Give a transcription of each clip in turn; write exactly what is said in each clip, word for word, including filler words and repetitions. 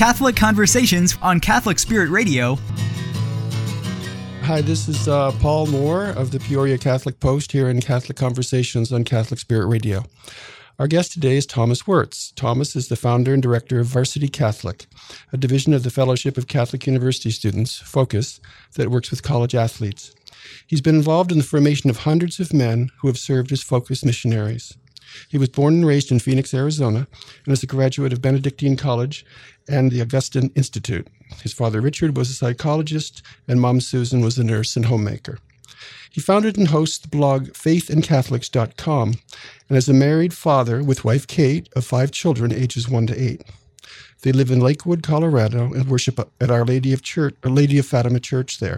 Catholic Conversations on Catholic Spirit Radio. Hi, this is uh, Paul Moore of the Peoria Catholic Post here in Catholic Conversations on Catholic Spirit Radio. Our guest today is Thomas Wirtz. Thomas is the founder and director of Varsity Catholic, a division of the Fellowship of Catholic University Students, FOCUS, that works with college athletes. He's been involved in the formation of hundreds of men who have served as FOCUS missionaries. He was born and raised in Phoenix, Arizona, and is a graduate of Benedictine College and the Augustine Institute. His father, Richard, was a psychologist, and Mom, Susan, was a nurse and homemaker. He founded and hosts the blog faith and catholics dot com and is a married father with wife Kate of five children ages one to eight. They live in Lakewood, Colorado, and worship at Our Lady of Church, Our Lady of Fatima Church there.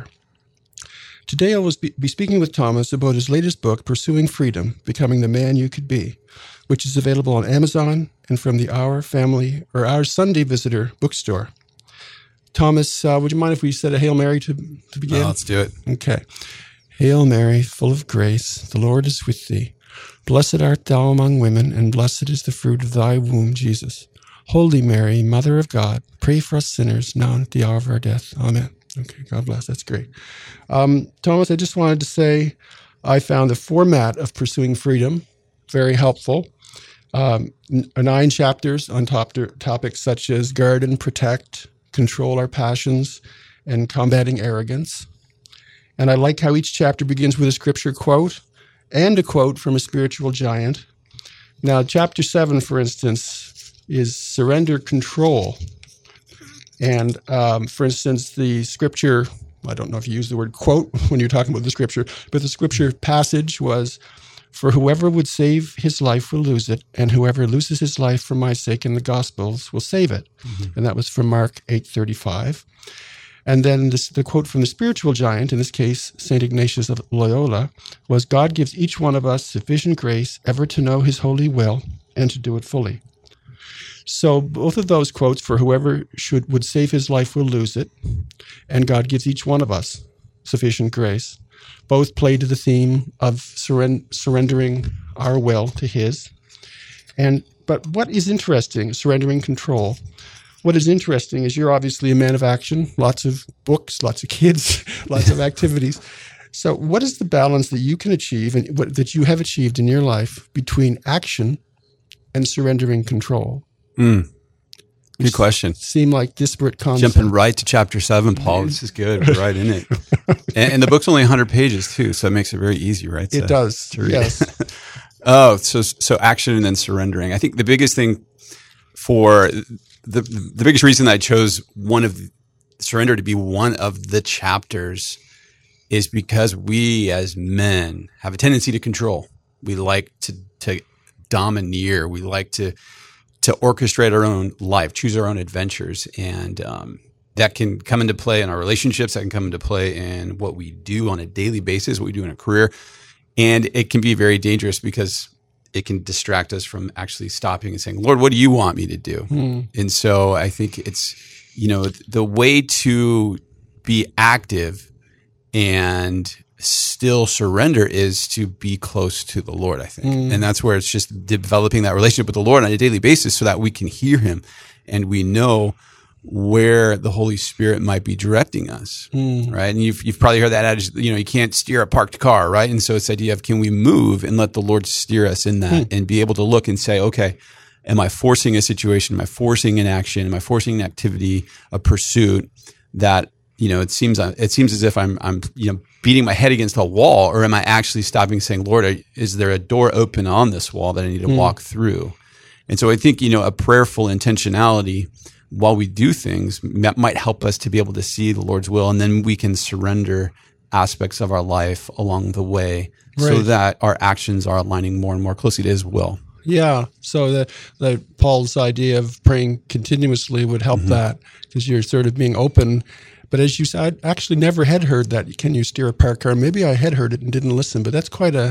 Today I will be speaking with Thomas about his latest book, Pursuing Freedom, Becoming the Man You Could Be, which is available on Amazon and from the Our Family or Our Sunday Visitor bookstore. Thomas, uh, would you mind if we said a Hail Mary to, to begin? Oh, let's do it. Okay. Hail Mary, full of grace, the Lord is with thee. Blessed art thou among women, and blessed is the fruit of thy womb, Jesus. Holy Mary, Mother of God, pray for us sinners, now and at the hour of our death. Amen. Okay, God bless. That's great. Um, Thomas, I just wanted to say I found the format of Pursuing Freedom very helpful. Um, n- nine chapters on top topics such as guard and protect, control our passions, and combating arrogance. And I like how each chapter begins with a scripture quote and a quote from a spiritual giant. Now, chapter seven, for instance, is surrender control. And, um, for instance, the scripture, I don't know if you use the word quote when you're talking about the scripture, but the scripture passage was, for whoever would save his life will lose it, and whoever loses his life for my sake in the Gospels will save it. Mm-hmm. And that was from Mark eight thirty-five. And then this, the quote from the spiritual giant, in this case, Saint Ignatius of Loyola, was, God gives each one of us sufficient grace ever to know his holy will and to do it fully. So both of those quotes, for whoever should would save his life will lose it, and God gives each one of us sufficient grace, both play to the theme of surren- surrendering our will to his. And but what is interesting, surrendering control, what is interesting is you're obviously a man of action, lots of books, lots of kids, lots of activities. So what is the balance that you can achieve and what, that you have achieved in your life between action and surrendering control? Mm. Good question. Seem like disparate concepts. Jumping right to chapter seven, Paul. This is good. We're right in it. and, and the book's only one hundred pages too, so it makes it very easy, right? It to, does. To read. Yes. oh, so so action and then surrendering. I think the biggest thing for the the biggest reason that I chose one of the, surrender to be one of the chapters is because we as men have a tendency to control. We like to to domineer. We like to to orchestrate our own life, choose our own adventures. And um, that can come into play in our relationships. That can come into play in what we do on a daily basis, what we do in a career. And it can be very dangerous because it can distract us from actually stopping and saying, Lord, what do you want me to do? Mm. And so I think it's, you know, the way to be active and still surrender is to be close to the Lord, I think. Mm. And that's where it's just developing that relationship with the Lord on a daily basis so that we can hear him and we know where the Holy Spirit might be directing us, mm. right? And you've, you've probably heard that adage, you know, you can't steer a parked car, right? And so it's the idea of, can we move and let the Lord steer us in that mm. and be able to look and say, okay, am I forcing a situation? Am I forcing an action? Am I forcing an activity, a pursuit that, you know, it seems, it seems as if I'm, I'm, you know, beating my head against a wall, or am I actually stopping and saying, Lord, is there a door open on this wall that I need to mm. walk through? And so I think, you know, a prayerful intentionality while we do things might help us to be able to see the Lord's will, and then we can surrender aspects of our life along the way right. so that our actions are aligning more and more closely to his will. Yeah. So the, the Paul's idea of praying continuously would help mm-hmm. that, because you're sort of being open. But as you said, I actually never had heard that. Can you steer a parked car? Maybe I had heard it and didn't listen, but that's quite a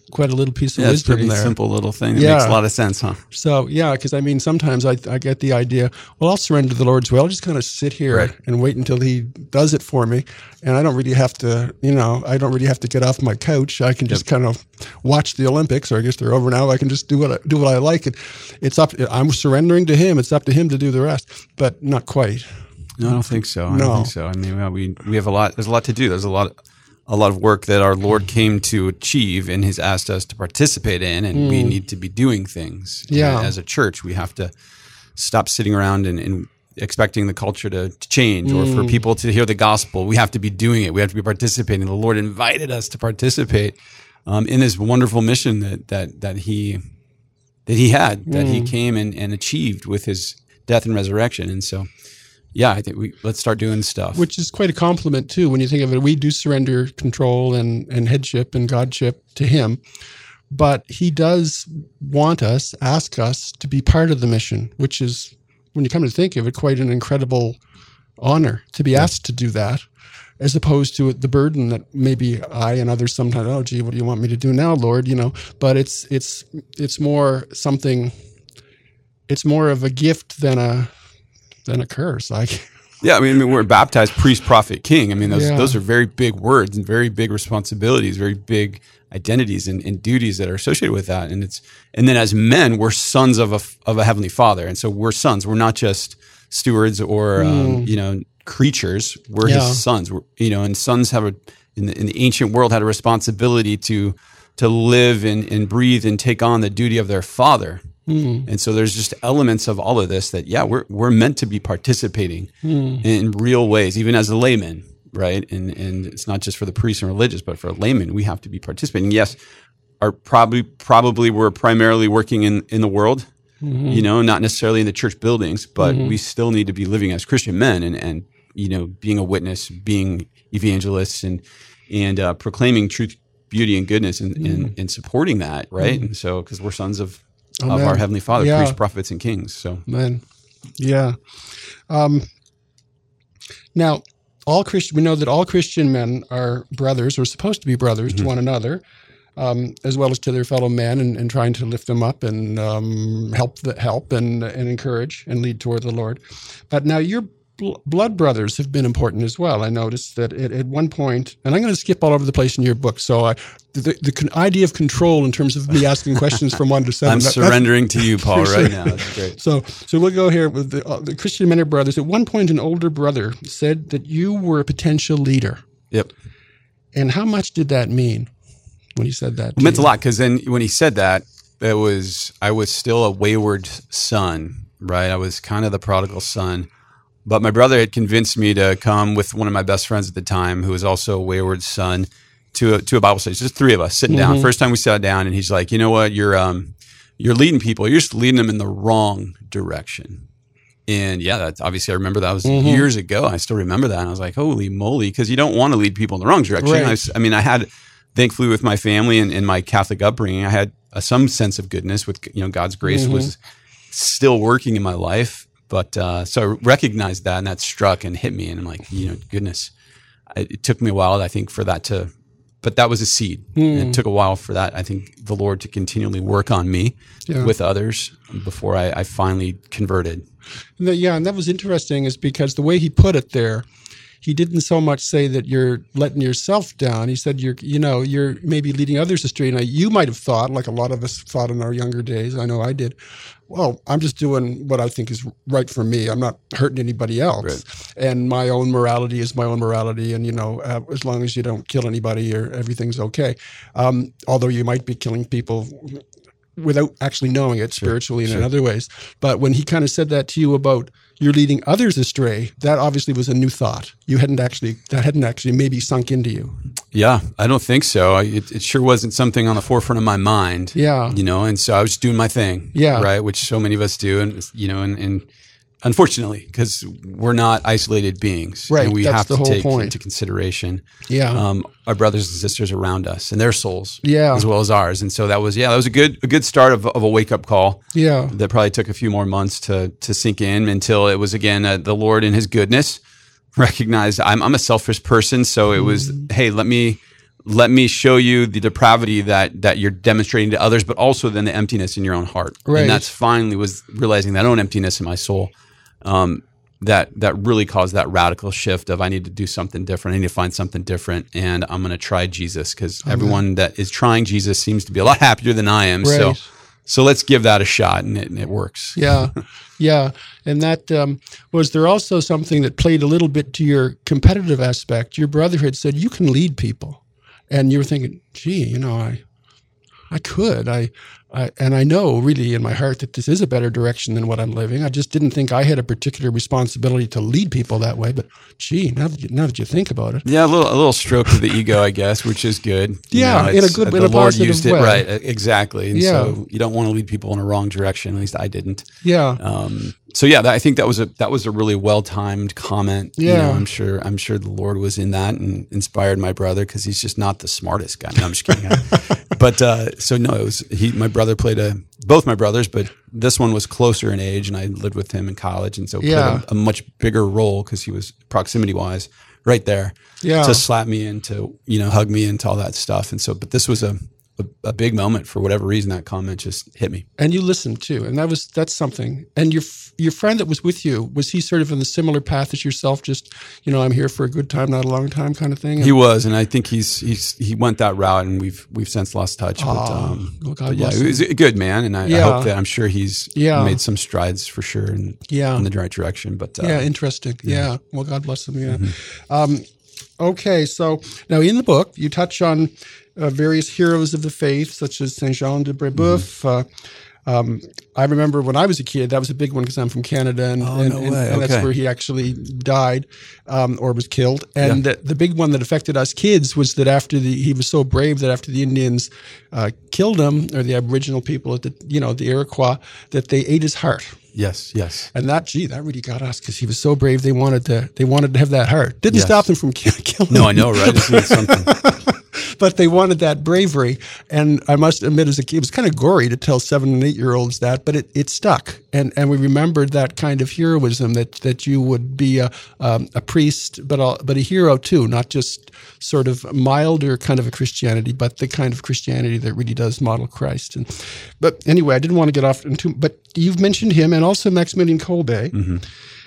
quite a little piece of Yeah, it's a wisdom pretty there. simple little thing. It Yeah. makes a lot of sense, huh? So, yeah, because I mean, sometimes I, I get the idea, well, I'll surrender to the Lord's will. I'll just kind of sit here Right. and wait until he does it for me. And I don't really have to, you know, I don't really have to get off my couch. I can just kind of watch the Olympics, or I guess they're over now. I can just do what I, do what I like. And it's up, I'm surrendering to him. It's up to him to do the rest, but not quite. No, I don't think so. I No. don't think so. I mean, well, we we have a lot. There's a lot to do. There's a lot, a lot of work that our Lord came to achieve, and has asked us to participate in, and we need to be doing things. Yeah. And as a church, we have to stop sitting around and, and expecting the culture to, to change, or for people to hear the gospel. We have to be doing it. We have to be participating. The Lord invited us to participate um, in this wonderful mission that that that he that he had, that he came and, and achieved with his death and resurrection. And so. Yeah, I think we let's start doing stuff. Which is quite a compliment, too, when you think of it. We do surrender control and, and headship and godship to him, but he does want us, ask us to be part of the mission, which is, when you come to think of it, quite an incredible honor to be asked to do that, as opposed to the burden that maybe I and others sometimes, oh, gee, what do you want me to do now, Lord? You know, but it's it's it's more something, it's more of a gift than a than a curse. Like, yeah, I mean, I mean, we're baptized priest, prophet, king. I mean, those Yeah. those are very big words and very big responsibilities, very big identities and, and duties that are associated with that. And it's and then as men, we're sons of a of a heavenly Father, and so we're sons. We're not just stewards or um, you know creatures. We're Yeah. his sons. We're, you know, and sons have a in the, in the ancient world had a responsibility to to live and, and breathe and take on the duty of their father. Mm. And so there's just elements of all of this that, yeah, we're we're meant to be participating mm. in real ways, even as a layman, right? And and it's not just for the priests and religious, but for a layman, we have to be participating. Yes, are probably probably we're primarily working in, in the world, mm-hmm. you know, not necessarily in the church buildings, but mm-hmm. we still need to be living as Christian men and, and you know, being a witness, being evangelists, and and uh, proclaiming truth, beauty, and goodness, and mm. and, and supporting that, right? Mm. And so, because we're sons of Oh, of man. our Heavenly Father, Yeah. priests, prophets, and kings. So, Man, yeah. Um, now, all Christian, we know that all Christian men are brothers, or supposed to be brothers Mm-hmm. to one another, um, as well as to their fellow men, and, and trying to lift them up and um, help, the, help and and encourage and lead toward the Lord. But now your bl- blood brothers have been important as well. I noticed that at, at one point, and I'm going to skip all over the place in your book. So I, the, the con- idea of control in terms of me asking questions from one to seven. I'm that- surrendering to you, Paul, Sure. right now. That's great. So, so we'll go here with the, uh, the Christian men are brothers. At one point, an older brother said that you were a potential leader. Yep. And how much did that mean when he said that? It meant a lot, because then when he said that, it was I was still a wayward son, right? I was kind of the prodigal son. But my brother had convinced me to come with one of my best friends at the time, who was also a wayward son, to a, to a Bible study. Just three of us sitting Mm-hmm. down. First time we sat down, and he's like, "You know what? You're um, you're leading people. You're just leading them in the wrong direction." And yeah, that's obviously I remember that was Mm-hmm. years ago. I still remember that. And I was like, "Holy moly!" Because you don't want to lead people in the wrong direction. Right. I, was- I mean, I had, thankfully, with my family and, and my Catholic upbringing, I had uh, some sense of goodness. With you know, God's grace Mm-hmm. was still working in my life. But uh, so I recognized that, and that struck and hit me, and I'm like, you know, goodness, I, it took me a while, I think, for that to, but that was a seed. Mm. And it took a while for that, I think, the Lord to continually work on me Yeah. with others before I, I finally converted. And that- yeah, and that was interesting, is because the way he put it there, he didn't so much say that you're letting yourself down. He said you're, you know, you're maybe leading others astray. Now, you might have thought, like a lot of us thought in our younger days, I know I did, well, I'm just doing what I think is right for me. I'm not hurting anybody else. Right. And my own morality is my own morality. And, you know, uh, as long as you don't kill anybody, or everything's okay. Um, although you might be killing people without actually knowing it spiritually and sure. in other ways. But when he kind of said that to you about you're leading others astray, that obviously was a new thought. You hadn't actually, that hadn't actually maybe sunk into you. Yeah, I don't think so. I, it, it sure wasn't something on the forefront of my mind. Yeah. You know, and so I was just doing my thing. Yeah. Right, which so many of us do. And, you know, and, and unfortunately, because we're not isolated beings. Right, And we that's have the to whole take point. into consideration Yeah. um, our brothers and sisters around us and their souls, Yeah. as well as ours. And so that was, yeah, that was a good a good start of, of a wake up call. Yeah. That probably took a few more months to to sink in, until it was again uh, the Lord in His goodness recognized I'm I'm a selfish person, so it was, hey, let me let me show you the depravity that that you're demonstrating to others, but also then the emptiness in your own heart. Right. And that's finally was realizing that own emptiness in my soul. Um, that that really caused that radical shift of I need to do something different. I need to find something different, and I'm going to try Jesus because Amen. everyone that is trying Jesus seems to be a lot happier than I am. Right. So, so let's give that a shot, and it, and it works. Yeah, yeah. And that, um, was there also something that played a little bit to your competitive aspect? Your brother had said, you can lead people. And you were thinking, gee, you know, I I could. I, I and I know really in my heart that this is a better direction than what I'm living. I just didn't think I had a particular responsibility to lead people that way. But gee, now that you, now that you think about it, Yeah, a little a little stroke of the ego, I guess, which is good. You Yeah, know, in a it's- good- uh, in the a Lord positive used it way. right, uh, exactly. And Yeah. so you don't want to lead people in a wrong direction. At least I didn't. yeah, Um, so yeah, that, I think that was a that was a really well timed comment. You Yeah. know, I'm sure I'm sure the Lord was in that and inspired my brother because he's just not the smartest guy. No, I'm just kidding. but uh, so no, it was he. My brother played a both my brothers, but this one was closer in age, and I lived with him in college, and so Yeah. played a, a much bigger role because he was proximity wise right there Yeah. to slap me in, to you know hug me into all that stuff. And so, but this was a, a a big moment for whatever reason. That comment just hit me. and you listened too, and that was that's something. And your f- your friend that was with you, was he sort of in the similar path as yourself? Just, you know, I'm here for a good time, not a long time, kind of thing. He was, and I think he's he's he went that route, and we've we've since lost touch. But, Aw, um, well, God but yeah, bless he was a good man, and I, I Yeah. hope that I'm sure he's Yeah. made some strides for sure in, Yeah. in the right direction. But uh, Yeah, interesting. Yeah. Well, God bless them. Yeah. Um, okay, so now in the book, you touch on uh, various heroes of the faith, such as Saint Jean de Brebeuf. Uh, um, I remember when I was a kid, that was a big one because I'm from Canada, and, Oh, and, no and, way. and that's Okay. where he actually died um, or was killed. And the, the big one that affected us kids was that after the he was so brave that after the Indians uh, killed him, or the Aboriginal people, at the you know the Iroquois, that they ate his heart. yes, yes, And that, gee, that really got us because he was so brave. They wanted to, they wanted to have that heart. Didn't Yes. stop them from ki- killing. no, him, I know, right? Isn't it something? but they wanted that bravery. And I must admit, as a kid, it was kind of gory to tell seven and eight year olds that, but it, it stuck. And and we remembered that kind of heroism that that you would be a um, a priest, but a, but a hero too, not just sort of milder kind of a Christianity, but the kind of Christianity that really does model Christ. And but anyway, I didn't want to get off into. But you've mentioned him, and also Maximilien Kolbe. Mm-hmm.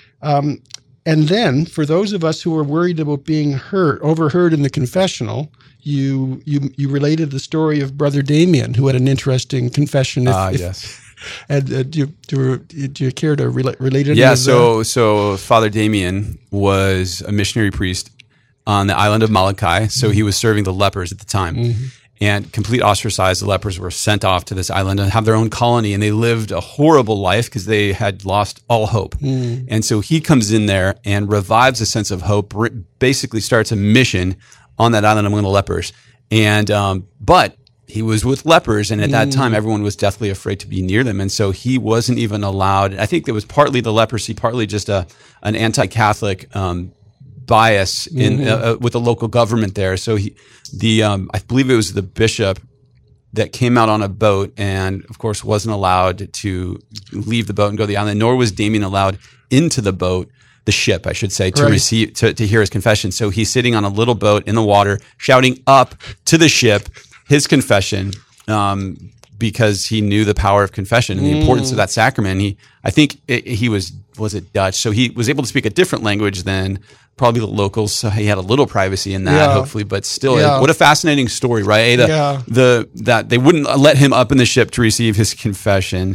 Um, and then, for those of us who are worried about being heard, overheard in the confessional, you you you related the story of Brother Damien, who had an interesting confession. If, Ah, if- yes. And uh, do, you, do, you, do you care to relate, relate any Yeah, of so so Father Damien was a missionary priest on the island of Molokai. So he was serving the lepers at the time. Mm-hmm. And complete ostracized, the lepers were sent off to this island and have their own colony, and they lived a horrible life because they had lost all hope. Mm. And so he comes in there and revives a sense of hope, re- basically starts a mission on that island among the lepers. And um, but he was with lepers, and at that time, everyone was deathly afraid to be near them, and so he wasn't even allowed. I think it was partly the leprosy, partly just a an anti-Catholic um, bias in Mm-hmm. uh, uh, with the local government there. So he, the um, I believe it was the bishop that came out on a boat, and of course wasn't allowed to leave the boat and go to the island. Nor was Damien allowed into the boat. The ship, I should say, to Right. receive to, to hear his confession. So he's sitting on a little boat in the water, shouting up to the ship his confession, um, because he knew the power of confession and the importance of that sacrament. He, I think, it, he was was it Dutch, so he was able to speak a different language than probably the locals. So he had a little privacy in that, Yeah. hopefully, but still, Yeah. what a fascinating story, right? The, Yeah. the that they wouldn't let him up in the ship to receive his confession.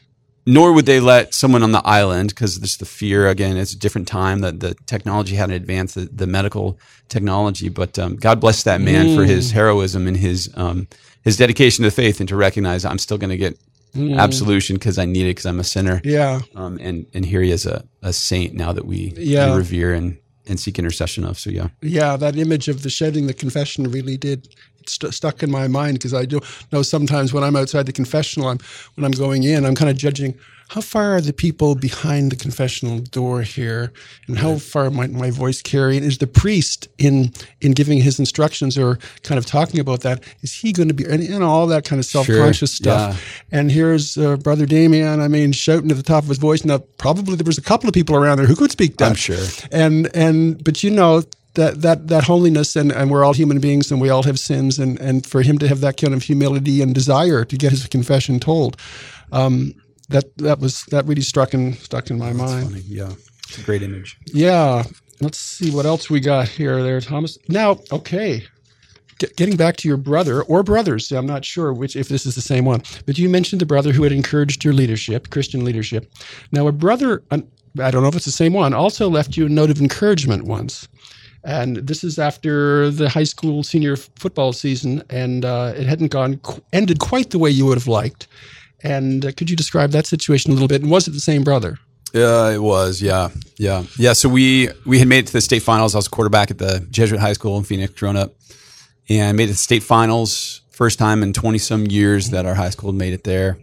Nor would they let someone on the island, because there's the fear. Again, it's a different time that the technology hadn't advanced, the, the medical technology. But um, God bless that man Mm. for his heroism and his um, his dedication to faith, and to recognize I'm still going to get Mm. absolution because I need it because I'm a sinner. Yeah. Um, and and here he is a, a saint now that we, Yeah. we revere and, and seek intercession of. So yeah. Yeah, that image of the shedding the confession really did st- stuck in my mind, because I do know sometimes when I'm outside the confessional, I'm when I'm going in, I'm kind of judging how far are the people behind the confessional door here, and how far might my voice carry? And is the priest in in giving his instructions or kind of talking about that? Is he going to be, and you know, all that kind of self conscious Sure, stuff? yeah. And here's uh, Brother Damien. I mean, shouting at the top of his voice. Now, probably there was a couple of people around there who could speak Dutch. I'm sure. And and but you know, that that that holiness, and, and we're all human beings, and we all have sins, and, and for him to have that kind of humility and desire to get his confession told, um, that that was that really struck in stuck in my That's mind. funny. Yeah, it's a great image. Yeah. Let's see what else we got here. There, Thomas. Now, okay. Getting back to your brother or brothers, I'm not sure which if this is the same one, but you mentioned the brother who had encouraged your leadership, Christian leadership. Now, a brother, I don't know if it's the same one, also left you a note of encouragement once. And this is after the high school senior football season, and uh, it hadn't gone ended quite the way you would have liked. And uh, could you describe that situation a little bit? And was it the same brother? Yeah, it was. Yeah, yeah, yeah. So we we had made it to the state finals. I was a quarterback at the Jesuit High School in Phoenix, growing up. And made it to state finals, first time in twenty some years that our high school made it there.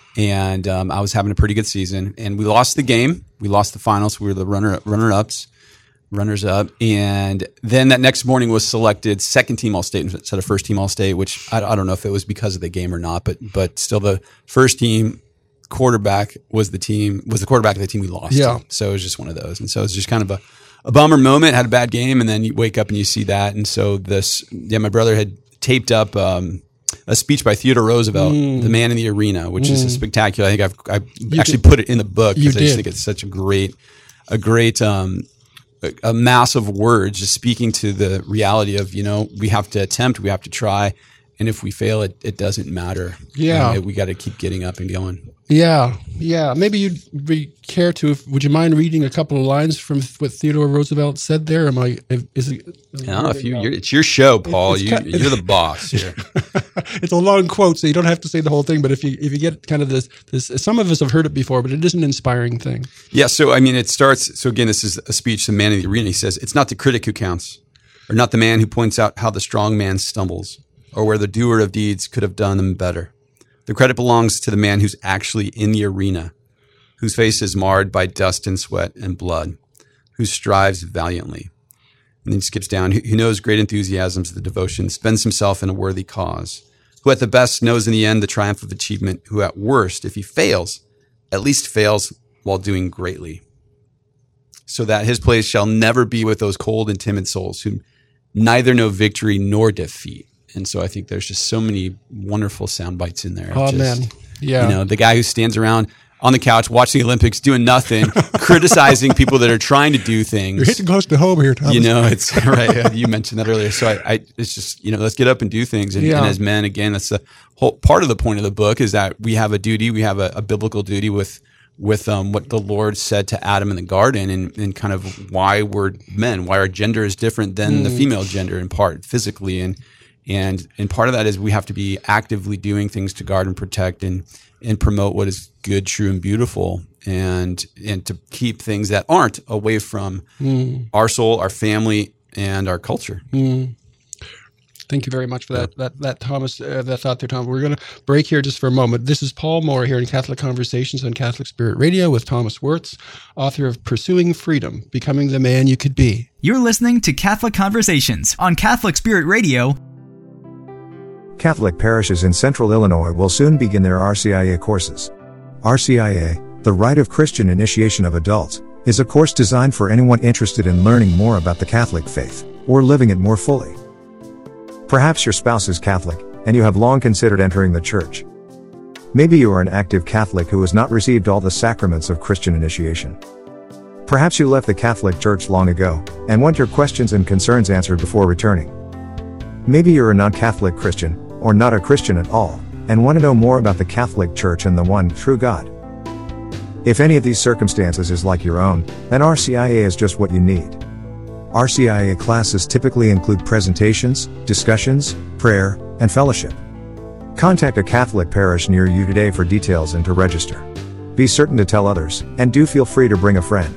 And um, I was having a pretty good season. And we lost the game. We lost the finals. We were the runner runner ups, runners up. And then that next morning was selected second team All State instead of first team All State, which I, I don't know if it was because of the game or not, but but still the first team quarterback was the team was the quarterback of the team we lost. Yeah. To. So it was just one of those. And so it was just kind of a A bummer moment, had a bad game, and then you wake up and you see that. And so this, yeah, my brother had taped up um, a speech by Theodore Roosevelt, mm. The Man in the Arena, which mm. is a spectacular. I think I've, I've actually did. put it in the book because I just think it's such a great, a great, um, a, a mass of words just speaking to the reality of, you know, we have to attempt, we have to try. And if we fail, it, it doesn't matter. Yeah. Um, we got to keep getting up and going. Yeah, yeah. Maybe you'd be care to. If, would you mind reading a couple of lines from what Theodore Roosevelt said there? Am I? Is it? No, if you, you're, it's your show, Paul. It's you, kind, you're the boss here. It's a long quote, so you don't have to say the whole thing. But if you if you get kind of this, this, some of us have heard it before, but it is an inspiring thing. Yeah. So I mean, it starts. So again, this is a speech to the Man in the Arena. He says, "It's not the critic who counts, or not the man who points out how the strong man stumbles, or where the doer of deeds could have done them better. The credit belongs to the man who's actually in the arena, whose face is marred by dust and sweat and blood, who strives valiantly." And then he skips down, who knows great enthusiasms of the devotion, spends himself in a worthy cause, who at the best knows in the end the triumph of achievement, who at worst, if he fails, at least fails while doing greatly. So that his place shall never be with those cold and timid souls who neither know victory nor defeat. And so I think there's just so many wonderful sound bites in there. Oh, just, man. Yeah. You know, the guy who stands around on the couch watching the Olympics doing nothing, criticizing people that are trying to do things. You're hitting close to home here, Thomas. You know, it's right. You mentioned that earlier. So I, I it's just, you know, let's get up and do things. And, yeah. and as men, again, that's the whole part of the point of the book is that we have a duty, we have a, a biblical duty with with um, what the Lord said to Adam in the garden and, and kind of why we're men, why our gender is different than mm. the female gender in part physically. And And and part of that is we have to be actively doing things to guard and protect and and promote what is good, true, and beautiful, and and to keep things that aren't away from mm. our soul, our family, and our culture. Mm. Thank you very much for that, yeah. that, that Thomas, uh, that thought there, Tom. We're going to break here just for a moment. This is Paul Moore here in Catholic Conversations on Catholic Spirit Radio with Thomas Wirtz, author of Pursuing Freedom, Becoming the Man You Could Be. You're listening to Catholic Conversations on Catholic Spirit Radio. Catholic parishes in Central Illinois will soon begin their R C I A courses. R C I A, the Rite of Christian Initiation of Adults, is a course designed for anyone interested in learning more about the Catholic faith, or living it more fully. Perhaps your spouse is Catholic, and you have long considered entering the church. Maybe you are an active Catholic who has not received all the sacraments of Christian initiation. Perhaps you left the Catholic Church long ago, and want your questions and concerns answered before returning. Maybe you're a non-Catholic Christian, or not a Christian at all, and want to know more about the Catholic Church and the one true God. If any of these circumstances is like your own, then R C I A is just what you need. R C I A classes typically include presentations, discussions, prayer, and fellowship. Contact a Catholic parish near you today for details and to register. Be certain to tell others, and do feel free to bring a friend.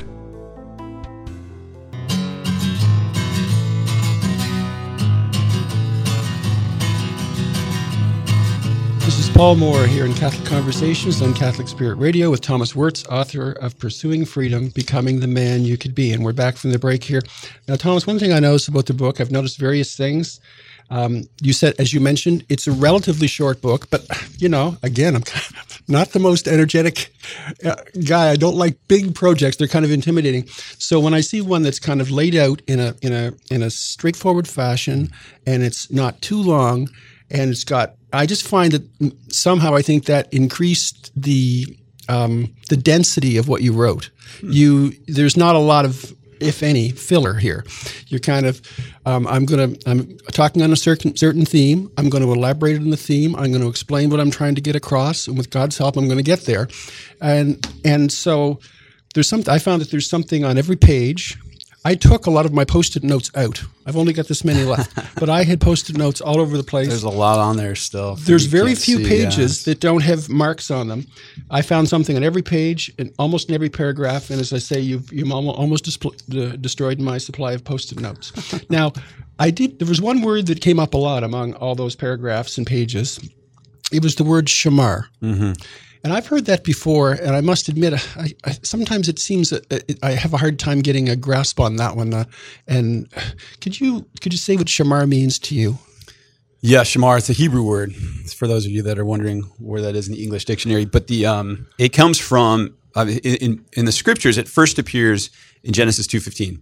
Paul Moore here in Catholic Conversations on Catholic Spirit Radio with Thomas Wirtz, author of Pursuing Freedom, Becoming the Man You Could Be. And we're back from the break here. Now, Thomas, one thing I noticed about the book, I've noticed various things. Um, you said, as you mentioned, it's a relatively short book, but, you know, again, I'm not the most energetic uh, guy. I don't like big projects. They're kind of intimidating. So when I see one that's kind of laid out in a in a in a straightforward fashion, and it's not too long, and it's got, I just find that somehow I think that increased the um, the density of what you wrote. Hmm. You there's not a lot of, if any, filler here. You're kind of, um, I'm going to, I'm talking on a certain certain theme. I'm going to elaborate on the theme. I'm going to explain what I'm trying to get across, and with God's help, I'm going to get there. And and so there's something. I found that there's something on every page. I took a lot of my Post-it notes out. I've only got this many left, but I had Post-it notes all over the place. There's a lot on there still. There's very few see, pages yeah. that don't have marks on them. I found something on every page, and almost in every paragraph. And as I say, you've you've almost dis- destroyed my supply of Post-it notes. Now, I did. There was one word that came up a lot among all those paragraphs and pages. It was the word shamar. Mm-hmm. And I've heard that before, and I must admit, I, I, sometimes it seems that it, I have a hard time getting a grasp on that one. Uh, and could you could you say what shamar means to you? Yeah, shamar. It's a Hebrew word. It's for those of you that are wondering where that is in the English dictionary. But the um, it comes from uh, in in the scriptures. It first appears in Genesis two fifteen.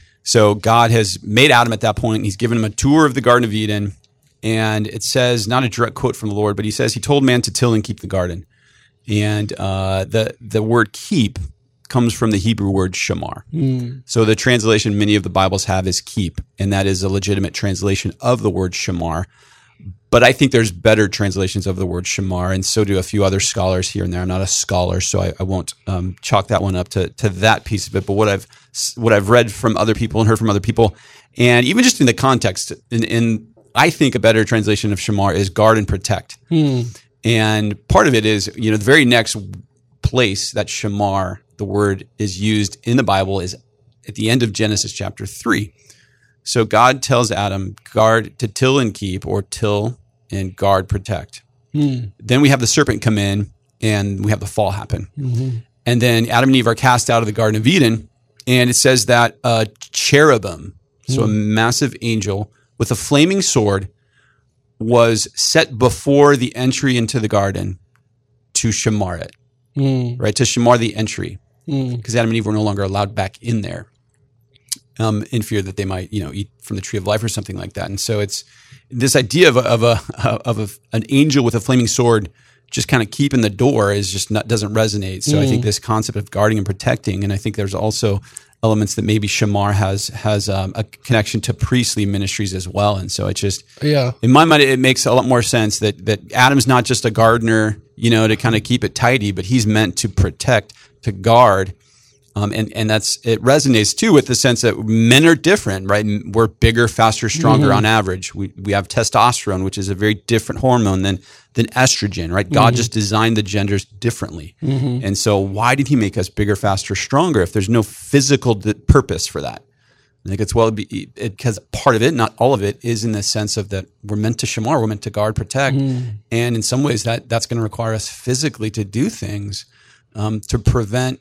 So God has made Adam at that point. He's given him a tour of the Garden of Eden, and it says, not a direct quote from the Lord, but he says he told man to till and keep the garden. And uh, the the word keep comes from the Hebrew word shamar. Mm. So the translation many of the Bibles have is keep, and that is a legitimate translation of the word shamar. But I think there's better translations of the word shamar, and so do a few other scholars here and there. I'm not a scholar, so I, I won't um, chalk that one up to, to that piece of it. But what I've what I've read from other people and heard from other people, and even just in the context, in, in I think a better translation of shamar is guard and protect. Mm. And part of it is, you know, the very next place that shamar, the word, is used in the Bible is at the end of Genesis chapter three. So God tells Adam, guard, to till and keep, or till and guard, protect. Hmm. Then we have the serpent come in, and we have the fall happen. Mm-hmm. And then Adam and Eve are cast out of the Garden of Eden, and it says that a cherubim, so mm. a massive angel with a flaming sword, was set before the entry into the garden to shamar it, mm. right? To shamar the entry, because mm. Adam and Eve were no longer allowed back in there, um, in fear that they might, you know, eat from the tree of life or something like that. And so it's this idea of a, of a of a, an angel with a flaming sword just kind of keeping the door is just not doesn't resonate. So mm. I think this concept of guarding and protecting, and I think there's also elements that maybe shamar has has um, a connection to priestly ministries as well. And so it just, yeah, in my mind, it makes a lot more sense that that Adam's not just a gardener, you know, to kind of keep it tidy, but he's meant to protect, to guard. Um, and, and that's, it resonates too with the sense that men are different, right? We're bigger, faster, stronger mm-hmm. on average. We, we have testosterone, which is a very different hormone than, than estrogen, right? God mm-hmm. just designed the genders differently. Mm-hmm. And so why did he make us bigger, faster, stronger if there's no physical d- purpose for that? I think it's well, because part of it, not all of it, is in the sense of that we're meant to shamar, we're meant to guard, protect. Mm. And in some ways that that's going to require us physically to do things um, to prevent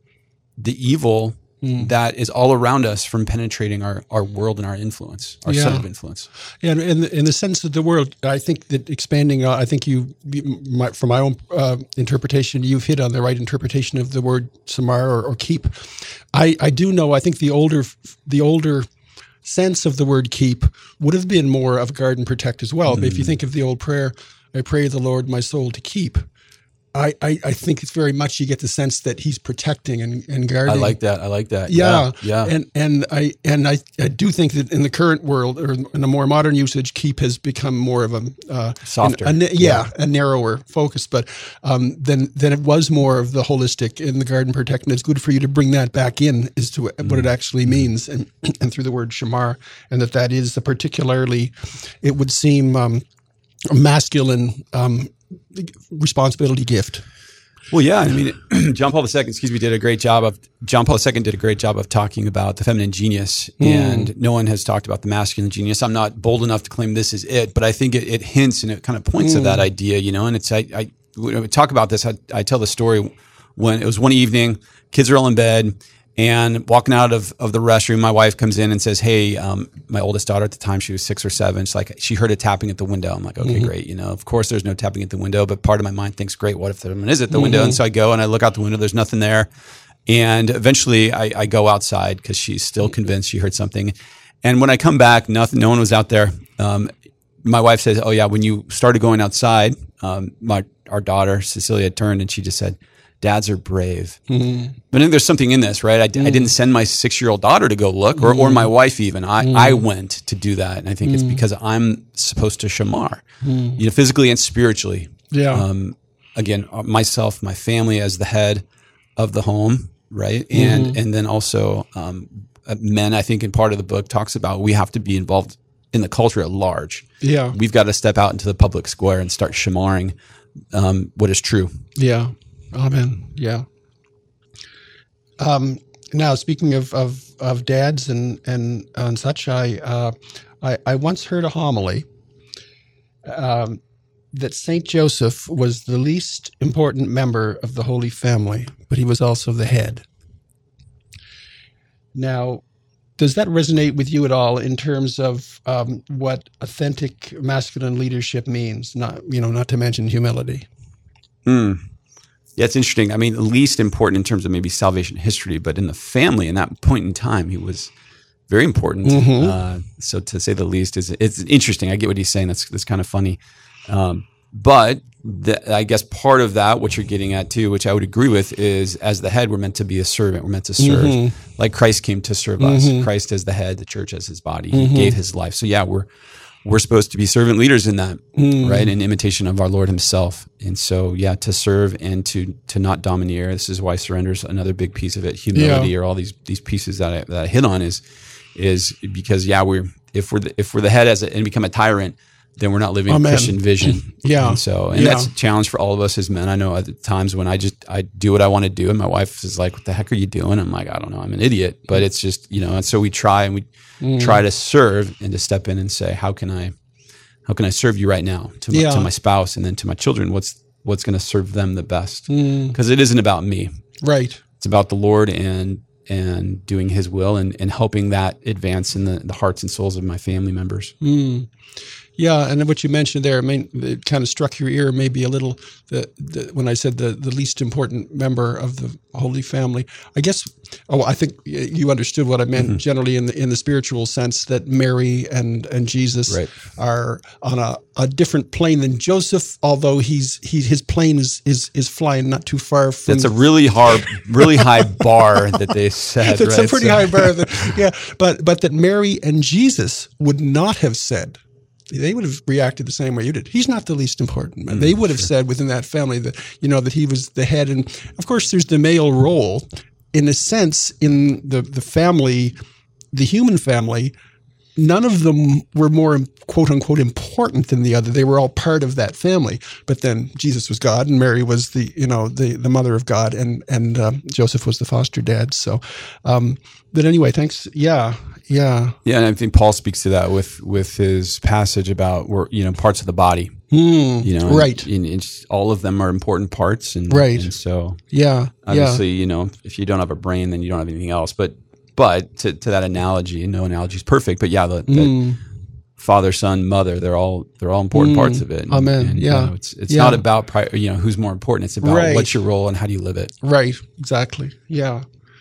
the evil mm. that is all around us from penetrating our, our world and our influence, our yeah. set of influence. Yeah, and in the, in the sense of the world, I think that expanding, uh, I think you, my, from my own uh, interpretation, you've hit on the right interpretation of the word shamar or, or keep. I, I do know, I think the older the older sense of the word keep would have been more of guard and protect as well. Mm. But if you think of the old prayer, I pray the Lord my soul to keep. I, I, I think it's very much you get the sense that he's protecting and, and guarding. I like that. I like that. Yeah, yeah. yeah. And and I and I, I do think that in the current world or in a more modern usage, keep has become more of a uh, softer, an, a, yeah, yeah, a narrower focus. But um, then then it was more of the holistic in the guard and protect, and it's good for you to bring that back in as to what mm. it actually means, and and through the word shamar, and that that is a particularly, it would seem um, a masculine. Um, responsibility gift. Well, yeah, I mean, John Paul the Second, excuse me, did a great job of John Paul the Second did a great job of talking about the feminine genius, mm. and no one has talked about the masculine genius. I'm not bold enough to claim this is it, but I think it, it hints and it kind of points mm. to that idea, you know. And it's I, I when we talk about this. I, I tell the story when it was one evening, kids are all in bed, And walking out of, of the restroom, my wife comes in and says, hey, um, my oldest daughter at the time, she was six or seven. She's like, she heard a tapping at the window. I'm like, okay, mm-hmm. great. You know, of course there's no tapping at the window, but part of my mind thinks, great, what if someone is at the mm-hmm. window? And so I go and I look out the window, there's nothing there. And eventually I, I go outside because she's still convinced she heard something. And when I come back, nothing, no one was out there. Um, my wife says, oh yeah, when you started going outside, um, my, our daughter, Cecilia, turned and she just said, dads are brave. Mm-hmm. But I think there's something in this, right? I, mm-hmm. I didn't send my six-year-old daughter to go look, or, mm-hmm. or my wife even. I, mm-hmm. I went to do that. And I think mm-hmm. it's because I'm supposed to shamar, mm-hmm. you know, physically and spiritually. Yeah. Um, again, myself, my family as the head of the home, right? And mm-hmm. and then also um, men, I think in part of the book talks about we have to be involved in the culture at large. Yeah. We've got to step out into the public square and start shamaring um, what is true. Yeah. Amen. Yeah. Um, now, speaking of, of, of dads and, and, and such, I, uh, I, I once heard a homily um, that Saint Joseph was the least important member of the Holy Family, but he was also the head. Now, does that resonate with you at all in terms of um, what authentic masculine leadership means? Not, you know, not to mention humility. Hmm. Yeah, it's interesting. I mean, least important in terms of maybe salvation history, but in the family, in that point in time, he was very important. Mm-hmm. Uh, so to say the least is it's interesting. I get what he's saying. That's that's kind of funny. Um, but the, I guess part of that, what you're getting at too, which I would agree with, is as the head, we're meant to be a servant. We're meant to serve, mm-hmm. like Christ came to serve mm-hmm. us. Christ as the head, the church as his body. He mm-hmm. gave his life. So yeah, we're we're supposed to be servant leaders in that, mm. right? In imitation of our Lord himself. And so, yeah, to serve and to to not domineer. This is why surrender is another big piece of it. Humility, yeah. or all these these pieces that I, that I hit on is is because yeah, we're if we're the, if we're the head as a, and become a tyrant, then we're not living Amen. A Christian vision. Yeah. And so, and yeah. that's a challenge for all of us as men. I know at times when I just, I do what I want to do and my wife is like, what the heck are you doing? I'm like, I don't know. I'm an idiot, but it's just, you know, and so we try and we mm. try to serve and to step in and say, how can I, how can I serve you right now to my, yeah. to my spouse and then to my children? What's, what's going to serve them the best? Mm. Cause it isn't about me. Right. It's about the Lord and, and doing his will and, and helping that advance in the, the hearts and souls of my family members. Mm. Yeah, and what you mentioned there, I mean, it kind of struck your ear maybe a little the, the, when I said the, the least important member of the Holy Family. I guess, oh, I think you understood what I meant mm-hmm. generally in the in the spiritual sense that Mary and and Jesus right. are on a, a different plane than Joseph, although he's he his plane is is is flying not too far from. That's a really hard, really high bar that they set. That's right? a pretty so. high bar. That, yeah, but but that Mary and Jesus would not have said. They would have reacted the same way you did. He's not the least important. And they would have sure. said within that family that, you know, that he was the head. And of course, there's the male role. In a sense, in the, the family, the human family, none of them were more quote unquote important than the other. They were all part of that family. But then Jesus was God and Mary was the, you know, the, the mother of God and, and um, Joseph was the foster dad. So, um, but anyway, thanks. Yeah. Yeah. Yeah. And I think Paul speaks to that with, with his passage about, you know, parts of the body, mm, you know, right. And, and just, all of them are important parts. And, right. and so, yeah. obviously, yeah. you know, if you don't have a brain, then you don't have anything else. But, but to, to that analogy, and no analogy is perfect, but yeah, the, mm. the father, son, mother, they're all, they're all important mm. parts of it. And, Amen. And, yeah. You know, it's, it's yeah. not about, pri- you know, who's more important. It's about right. what's your role and how do you live it. Right. Exactly. Yeah.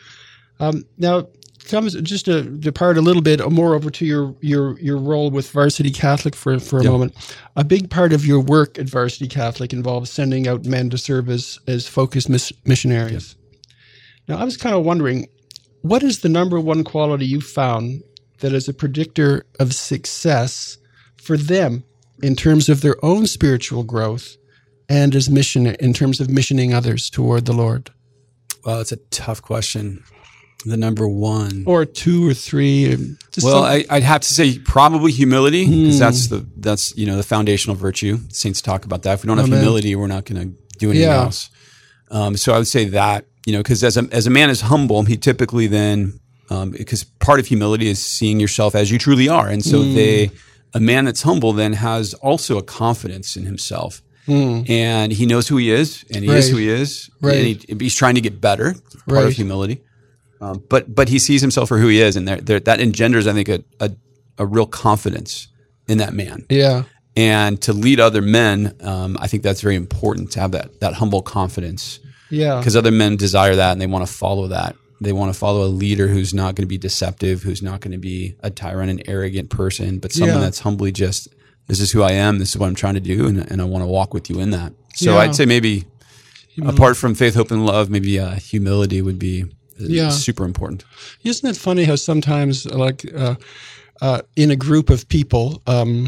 Um, now, comes just to depart a little bit more over to your your your role with Varsity Catholic for for a yep. moment. A big part of your work at Varsity Catholic involves sending out men to serve as as focused miss, missionaries. Yep. Now, I was kind of wondering, what is the number one quality you found that is a predictor of success for them in terms of their own spiritual growth and as mission in terms of missioning others toward the Lord? Well, it's a tough question. The number one, or two, or three. Well, I, I'd have to say probably humility, because mm. that's the that's you know the foundational virtue. Saints talk about that. If we don't have Amen. humility, we're not going to do anything yeah. else. Um, so I would say that you know because as a as a man is humble, he typically then um, because part of humility is seeing yourself as you truly are, and so mm. they a man that's humble then has also a confidence in himself. Mm. And he knows who he is, and he right. is who he is, right. and he, he's trying to get better. Part right. of humility. Um, but but he sees himself for who he is, and there, there, that engenders, I think, a, a a real confidence in that man. Yeah. And to lead other men, um, I think that's very important to have that that humble confidence. Yeah. Because other men desire that, and they want to follow that. They want to follow a leader who's not going to be deceptive, who's not going to be a tyrant, an arrogant person, but someone Yeah. that's humbly just, this is who I am, this is what I'm trying to do, and, and I want to walk with you in that. So Yeah. I'd say maybe Humility. apart from faith, hope, and love, maybe uh, humility would be uh, Yeah. super important. Isn't it funny how sometimes, like, uh, uh, in a group of people, um,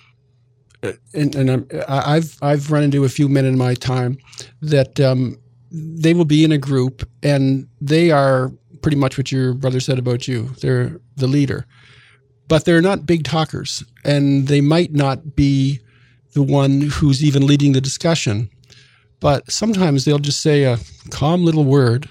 and, and I'm, I- I've I've run into a few men in my time that um, they will be in a group and they are pretty much what your brother said about you. They're the leader, but they're not big talkers, and they might not be the one who's even leading the discussion. But sometimes they'll just say a calm little word.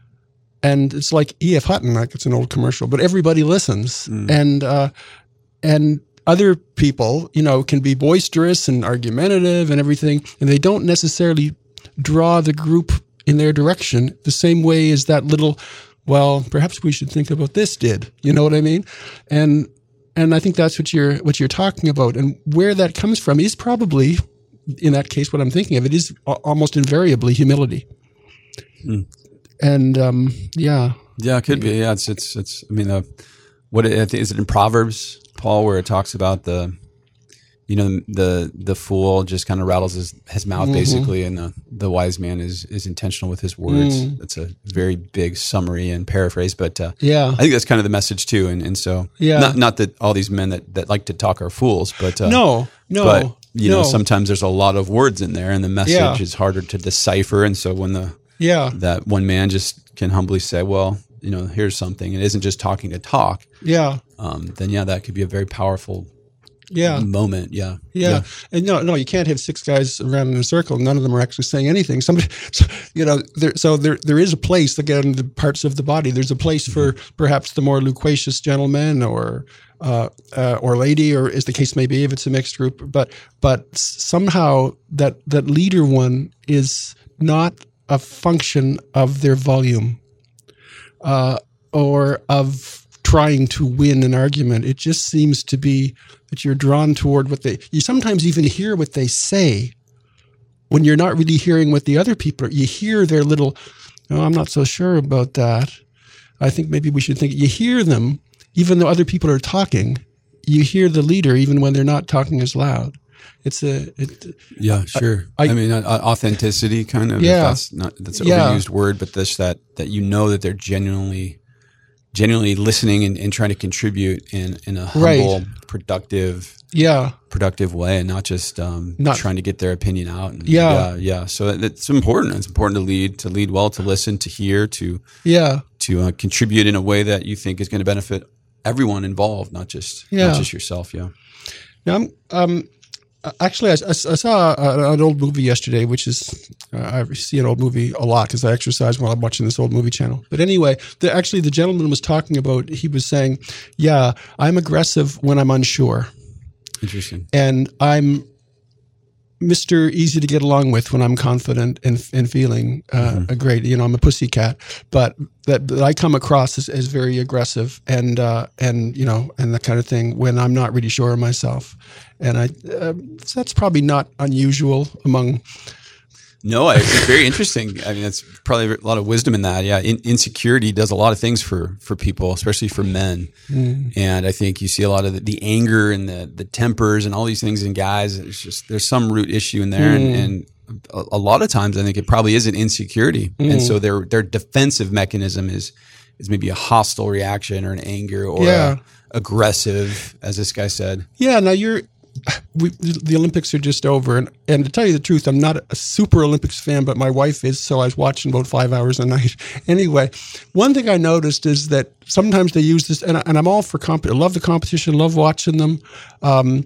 And it's like E F. Hutton, like it's an old commercial, but everybody listens. Mm. And uh, and other people, you know, can be boisterous and argumentative and everything, and they don't necessarily draw the group in their direction the same way as that little, well, perhaps we should think about this did. You know what I mean? And and I think that's what you're what you're talking about. And where that comes from is probably, in that case, what I'm thinking of, it is a- almost invariably humility. Mm. And um, yeah. Yeah, it could be. Yeah, it's it's it's. I mean, uh, what it, I think, is it in Proverbs, Paul, where it talks about the, you know, the the fool just kind of rattles his, his mouth Mm-hmm. basically, and the, the wise man is is intentional with his words. Mm. That's a very big summary and paraphrase, but uh, Yeah. I think that's kind of the message too. And and so, Yeah. not not that all these men that, that like to talk are fools, but uh, No, no. but you no. know, sometimes there's a lot of words in there, and the message Yeah. is harder to decipher. And so when the Yeah. that one man just can humbly say, well, you know, here's something. It isn't just talking to talk. Yeah. Um, then yeah, that could be a very powerful Yeah. moment. Yeah. Yeah. And no, no, you can't have six guys around in a circle. None of them are actually saying anything. Somebody, so, you know, there, so there, there is a place, again, the parts of the body. There's a place for perhaps the more loquacious gentleman or, uh, uh, or lady, or as the case may be, if it's a mixed group. But, but somehow that, that leader one is not a function of their volume, uh, or of trying to win an argument. It just seems to be that you're drawn toward what they, you sometimes even hear what they say when you're not really hearing what the other people are. You hear their little, oh, I'm not so sure about that. I think maybe we should think, you hear them, even though other people are talking, you hear the leader, even when they're not talking as loud. It's a, it, Yeah, sure. I, I- I mean, uh, authenticity kind of, if Yeah. that's not, that's an Yeah. overused word, but this, that, that you know that they're genuinely, genuinely listening and, and trying to contribute in, in a humble, Right. productive, yeah, productive way, and not just um, Not- trying to get their opinion out. And, Yeah. yeah, yeah. So it- it's important. It's important to lead, to lead well, to listen, to hear, to yeah, to uh, contribute in a way that you think is going to benefit everyone involved, not just Yeah. not just yourself. Yeah. Now, I'm, um, actually, I, I, I saw a, an old movie yesterday, which is, uh, I see an old movie a lot because I exercise while I'm watching this old movie channel. But anyway, the, actually, the gentleman was talking about, he was saying, yeah, I'm aggressive when I'm unsure. Interesting. And I'm Mister Easy to get along with when I'm confident and, and feeling uh, Mm-hmm. great. You know, I'm a pussycat, but that, that I come across as, as very aggressive and uh, and you know and that kind of thing when I'm not really sure of myself. And I uh, that's probably not unusual among. No, I, it's very interesting. I mean, that's probably a lot of wisdom in that. Yeah, in, insecurity does a lot of things for for people, especially for men. Mm. And I think you see a lot of the, the anger and the the tempers and all these things in guys. It's just there's some root issue in there, Mm. and, and a, a lot of times I think it probably is an insecurity, Mm. and so their their defensive mechanism is is maybe a hostile reaction or an anger or Yeah. a aggressive, as this guy said. Yeah, now you're. We, the Olympics are just over, and, and to tell you the truth, I'm not a super Olympics fan, but my wife is, so I was watching about five hours a night. Anyway, one thing I noticed is that sometimes they use this, and, I, and I'm all for comp. I love the competition, love watching them. Um,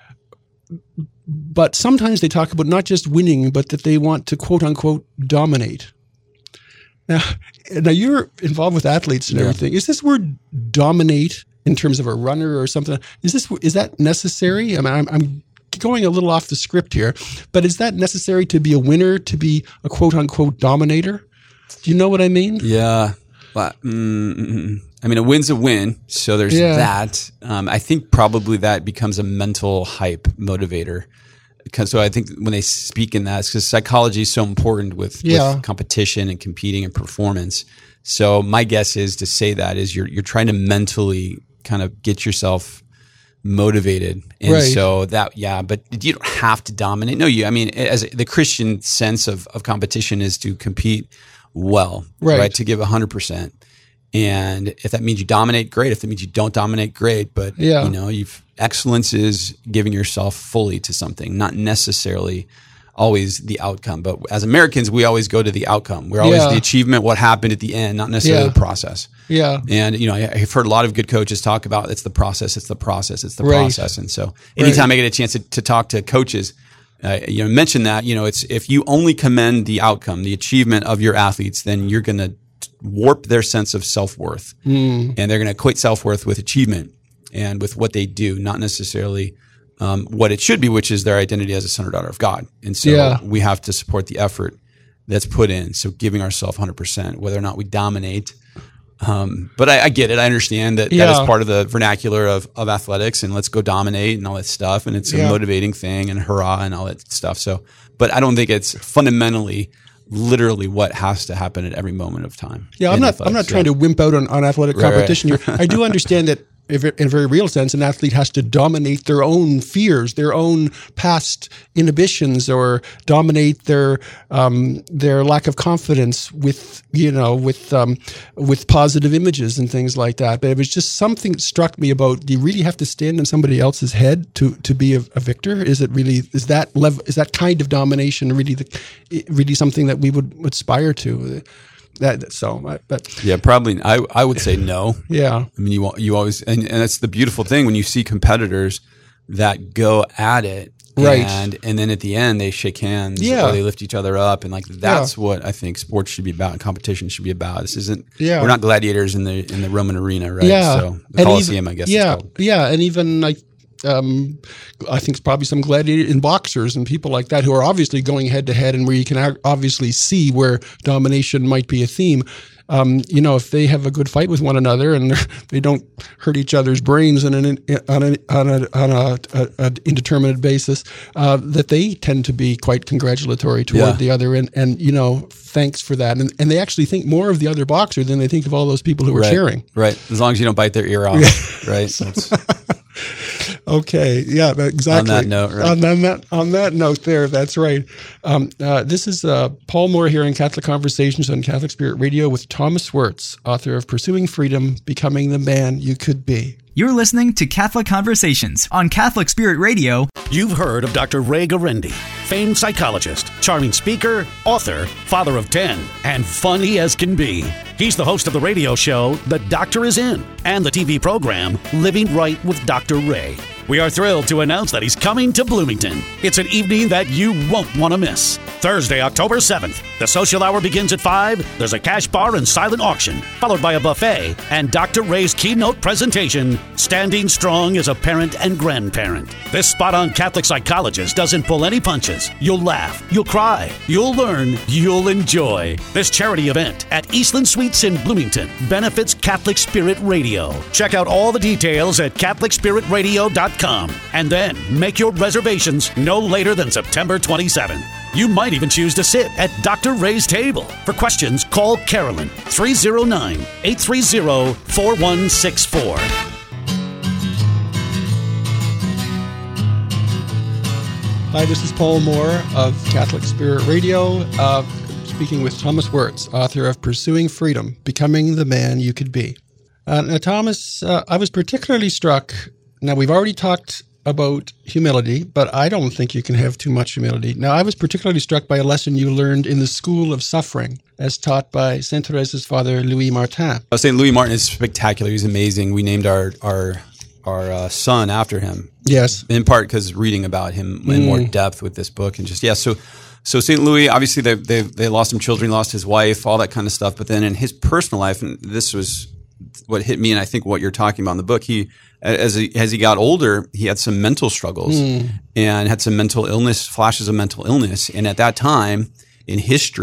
but sometimes they talk about not just winning, but that they want to quote unquote dominate. Now, now you're involved with athletes and Yeah. everything. Is this word dominate in terms of a runner or something? Is this is that necessary? I mean, I'm, I'm going a little off the script here, but is that necessary to be a winner, to be a quote unquote dominator? Do you know what I mean? Yeah. Well, mm, I mean, a win's a win. So there's Yeah. that. Um, I think probably that becomes a mental hype motivator. Because so I think when they speak in that, it's because psychology is so important with, Yeah. with competition and competing and performance. So my guess is to say that is you're you're trying to mentally kind of get yourself motivated, and Right. so that yeah, but you don't have to dominate. No, you. I mean, as the Christian sense of of competition is to compete well, Right. right? To give a hundred percent. And if that means you dominate, great. If that means you don't dominate, great. But Yeah. you know, you've excellence is giving yourself fully to something, not necessarily always the outcome. But as Americans, we always go to the outcome. We're always Yeah. the achievement, what happened at the end, not necessarily Yeah. the process. Yeah. And you know, I- I've heard a lot of good coaches talk about it's the process, it's the process, it's the Right. process. And so, anytime I get a chance to, to talk to coaches, uh, you know, mention that you know, it's if you only commend the outcome, the achievement of your athletes, then you're going to warp their sense of self-worth, Mm. and they're going to equate self-worth with achievement and with what they do, not necessarily um, what it should be, which is their identity as a son or daughter of God. And so Yeah. we have to support the effort that's put in. So giving ourselves one hundred percent, whether or not we dominate. Um, but I, I get it. I understand that that Yeah. is part of the vernacular of, of athletics, and let's go dominate and all that stuff. And it's a Yeah. motivating thing and hurrah and all that stuff. So, but I don't think it's fundamentally literally what has to happen at every moment of time. Yeah, I'm in not. athletics. I'm not Yeah. trying to wimp out on, on athletic Right, right. competition here. I do understand that, if, in a very real sense, an athlete has to dominate their own fears, their own past inhibitions, or dominate their um, their lack of confidence with you know with um, with positive images and things like that. But it was just something that struck me about: do you really have to stand in somebody else's head to to be a, a victor? Is it really is that level is that kind of domination really the really something that we would aspire to? That so, I- but Yeah, probably. I I would say no. yeah, I mean, you you always, and, and that's the beautiful thing when you see competitors that go at it, Right. And and then at the end they shake hands, Yeah. or they lift each other up, and like that's what I think sports should be about, and competition should be about. This isn't. Yeah. We're not gladiators in the in the Roman arena, right? yeah, So the And Colosseum, even- I guess. Yeah, It's called. yeah, and even like. Um, I think it's probably some gladiator in boxers and people like that who are obviously going head to head, and where you can ac- obviously see where domination might be a theme. Um, you know, if they have a good fight with one another and they don't hurt each other's brains on an on a on a, on a, a, a indeterminate basis, uh, that they tend to be quite congratulatory toward Yeah. the other, and and you know, thanks for that, and and they actually think more of the other boxer than they think of all those people who are Right. cheering. Right. As long as you don't bite their ear off, right? That's, Okay, yeah, that- exactly. On that note, right. On that, on that note there, that's right. Um, uh, this is uh, Paul Moore here in Catholic Conversations on Catholic Spirit Radio with Thomas Wirtz, author of Pursuing Freedom, Becoming the Man You Could Be. You're listening to Catholic Conversations on Catholic Spirit Radio. You've heard of Doctor Ray Garendi, famed psychologist, charming speaker, author, father of ten, and funny as can be. He's the host of the radio show The Doctor Is In and the T V program Living Right with Doctor Ray. We are thrilled to announce that he's coming to Bloomington. It's an evening that you won't want to miss. Thursday, October seventh. The social hour begins at five. There's a cash bar and silent auction, followed by a buffet and Doctor Ray's keynote presentation, Standing Strong as a Parent and Grandparent. This spot-on Catholic psychologist doesn't pull any punches. You'll laugh, you'll cry, you'll learn, you'll enjoy. This charity event at Eastland Suites in Bloomington benefits Catholic Spirit Radio. Check out all the details at catholic spirit radio dot com and then make your reservations no later than September twenty-seventh. You might even choose to sit at Doctor Ray's table. For questions, call Carolyn, three oh nine, eight three oh, four one six four. Hi, this is Paul Moore of Catholic Spirit Radio, uh, speaking with Thomas Wirtz, author of Pursuing Freedom, Becoming the Man You Could Be. Uh, now, Thomas, uh, I was particularly struck. Now, we've already talked about humility, but I don't think you can have too much humility. Now, I was particularly struck by a lesson you learned in the School of Suffering, as taught by Saint Therese's father, Louis Martin. I was saying Louis Martin is spectacular. He's amazing. We named our our our uh, son after him. Yes. In part because reading about him in more depth with this book, and just yeah. So so Saint Louis, obviously they they they lost some children, lost his wife, all that kind of stuff. But then in his personal life, and this was what hit me, and I think what you're talking about in the book, he as he as he got older, he had some mental struggles and had some mental illness, flashes of mental illness. And at that time in history,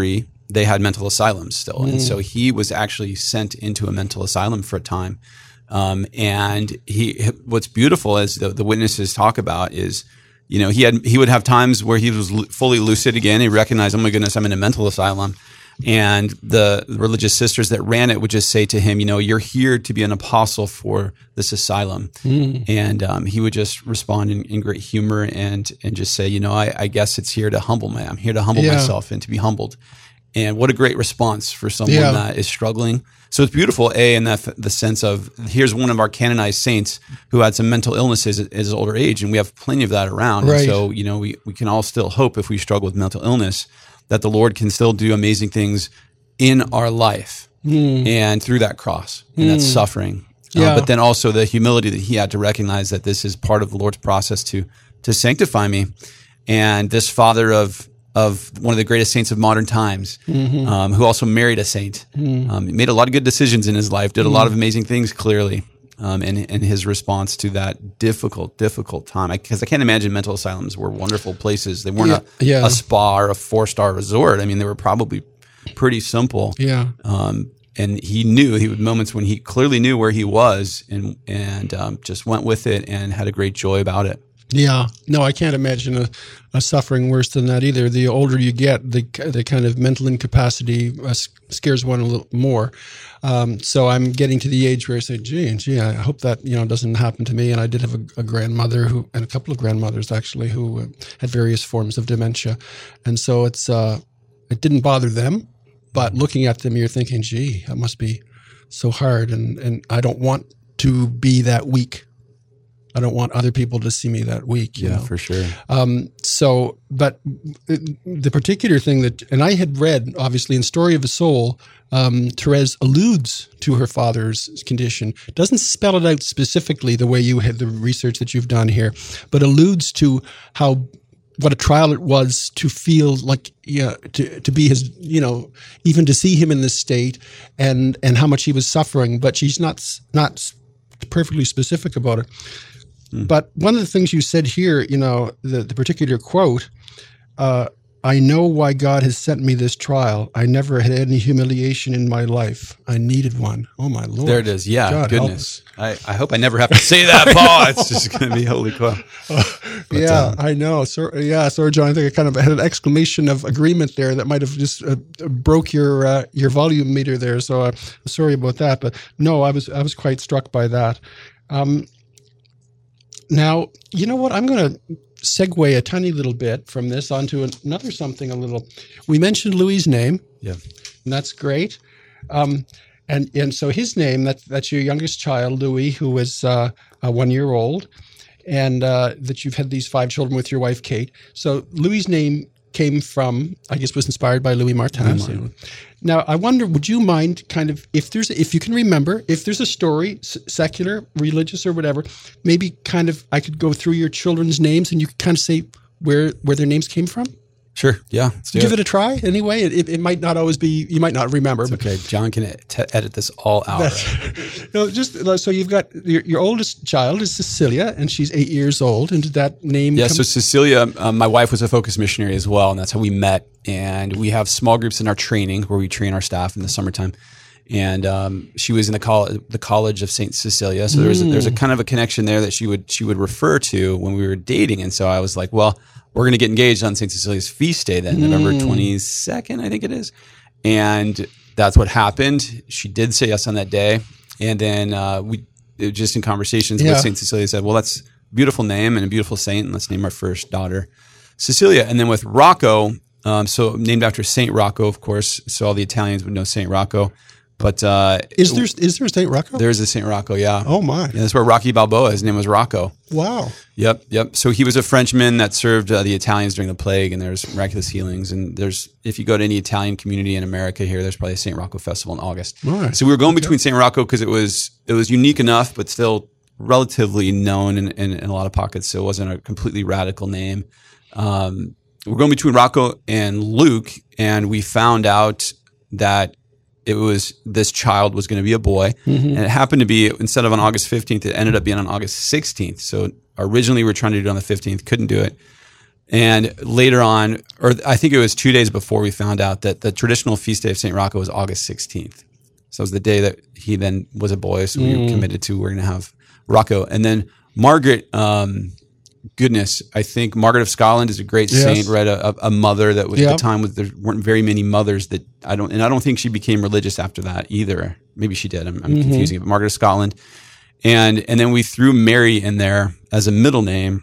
they had mental asylums still. Mm. And so he was actually sent into a mental asylum for a time. Um, and he, what's beautiful as the, the witnesses talk about is, you know, he had, he would have times where he was fully lucid again. He recognized, oh my goodness, I'm in a mental asylum. And the religious sisters that ran it would just say to him, you know, you're here to be an apostle for this asylum. Mm. And um, he would just respond in, in great humor and and just say, you know, I, I guess it's here to humble me. I'm here to humble yeah. myself and to be humbled. And what a great response for someone yeah. that is struggling. So it's beautiful, A, in that the sense of here's one of our canonized saints who had some mental illnesses at his older age, and we have plenty of that around. Right. And so, you know, we, we can all still hope if we struggle with mental illness that the Lord can still do amazing things in our life mm. and through that cross and mm. that suffering. Yeah. Uh, but then also the humility that he had to recognize that this is part of the Lord's process to to sanctify me. And this father of of one of the greatest saints of modern times, mm-hmm. um, who also married a saint, mm. um, made a lot of good decisions in his life, did a mm. lot of amazing things clearly. Um, and, and his response to that difficult, difficult time. Because I, I can't imagine mental asylums were wonderful places. They weren't yeah, a, yeah. a spa or a four-star resort. I mean, they were probably pretty simple. Yeah. Um, and he knew, he would moments when he clearly knew where he was and, and um, just went with it and had a great joy about it. Yeah. No, I can't imagine a, a suffering worse than that either. The older you get, the the kind of mental incapacity uh, scares one a little more. Um, so I'm getting to the age where I say, gee, gee, I hope that, you know, doesn't happen to me. And I did have a, a grandmother who, and a couple of grandmothers actually, who uh, had various forms of dementia. And so it's, uh, it didn't bother them, but looking at them, you're thinking, gee, that must be so hard. And, and I don't want to be that weak. I don't want other people to see me that weak. You yeah, know? for sure. Um, so, but the particular thing that, and I had read, obviously, in Story of a Soul, um, Therese alludes to her father's condition. Doesn't spell it out specifically the way you had the research that you've done here, but alludes to how, what a trial it was to feel like, yeah, to, to be his, you know, even to see him in this state and, and how much he was suffering, but she's not, not perfectly specific about it. But one of the things you said here, you know, the, the particular quote, uh, I know why God has sent me this trial. I never had any humiliation in my life. I needed one. Oh, my Lord. There it is. Yeah, God, goodness. I, I hope I never have to say that, Paul. It's just going to be holy quoil. Uh, yeah, um, I know. So, yeah, sorry, John. I think I kind of had an exclamation of agreement there that might have just uh, broke your uh, your volume meter there. So uh, sorry about that. But no, I was I was quite struck by that. Um, Now, you know what? I'm going to segue a tiny little bit from this onto another something a little. We mentioned Louis' name. Yeah. And that's great. Um, and and so his name, that, that's your youngest child, Louis, who is uh, uh, one year old, and uh, that you've had these five children with your wife, Kate. So Louis' name came from, I guess, was inspired by Louis Martin. Louis Martin. Now, I wonder, would you mind kind of, if there's, if you can remember, if there's a story, secular, religious, or whatever, maybe kind of, I could go through your children's names and you could kind of say where where their names came from? Sure. Yeah. Give it. it a try anyway. It, it might not always be, you might not remember. It's okay. John can ed- edit this all out. Right? No, just so you've got your, your oldest child is Cecilia, and she's eight years old. And did that name? Yeah. come- So Cecilia, um, my wife was a Focus missionary as well, and that's how we met. And we have small groups in our training where we train our staff in the summertime. And um, she was in the college, the College of Saint Cecilia. So there's mm. a, there's a kind of a connection there that she would she would refer to when we were dating. And so I was like, well, we're going to get engaged on Saint Cecilia's feast day then, mm. November twenty-second, I think it is. And that's what happened. She did say yes on that day. And then uh, we just in conversations yeah. with Saint Cecilia said, well, that's a beautiful name and a beautiful saint, and let's name our first daughter Cecilia. And then with Rocco, um, so named after Saint Rocco, of course. So all the Italians would know Saint Rocco. But uh, is there is there a Saint Rocco? There's a Saint Rocco, yeah. Oh my! Yeah, that's where Rocky Balboa. His name was Rocco. Wow. Yep, yep. So he was a Frenchman that served uh, the Italians during the plague, and there's miraculous healings. And there's, if you go to any Italian community in America here, there's probably a Saint Rocco festival in August. All right. So we were going between Saint Rocco because it was it was unique enough, but still relatively known in, in, in a lot of pockets. So it wasn't a completely radical name. Um, we're going between Rocco and Luke, and we found out that it was, this child was going to be a boy. Mm-hmm. And it happened to be, instead of on August fifteenth, it ended up being on August sixteenth. So originally we were trying to do it on the fifteenth, couldn't do it. And later on, or I think it was two days before, we found out that the traditional feast day of Saint Rocco was August sixteenth. So it was the day that he then was a boy. So we Mm. were committed to, we're going to have Rocco. And then Margaret, um, goodness, I think Margaret of Scotland is a great Yes. saint, right? A, a mother that was, Yep. at the time, there weren't very many mothers that I don't, and I don't think she became religious after that either. Maybe she did. I'm, I'm Mm-hmm. confusing it, but Margaret of Scotland. And, and then we threw Mary in there as a middle name.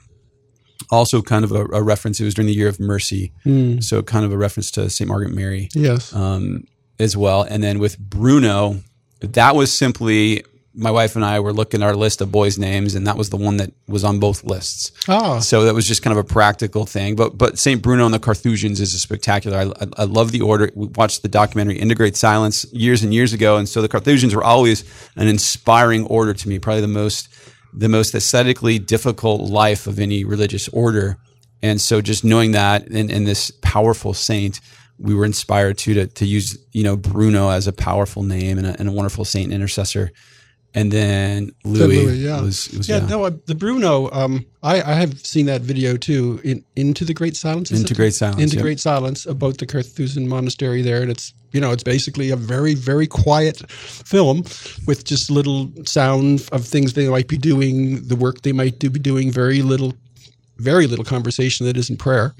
Also kind of a, a reference. It was during the year of mercy. Mm. So kind of a reference to Saint Margaret Mary Yes. um, as well. And then with Bruno, that was simply, my wife and I were looking at our list of boys' names, and that was the one that was on both lists. Ah. So that was just kind of a practical thing. But but Saint Bruno and the Carthusians is a spectacular. I, I, I love the order. We watched the documentary Into Great Silence years and years ago, and so the Carthusians were always an inspiring order to me, probably the most the most aesthetically difficult life of any religious order. And so just knowing that and, and this powerful saint, we were inspired to, to to use, you know, Bruno as a powerful name and a, and a wonderful saint and intercessor. And then Louis, Louis, yeah. was, was yeah, yeah. no, uh, the Bruno, um, I, I have seen that video too, in Into the Great Silence. is Into it? Great Silence, Into yep. Great Silence, about the Carthusian monastery there. And it's, you know, it's basically a very, very quiet film with just little sound of things they might be doing, the work they might do, be doing, very little, very little conversation that isn't prayer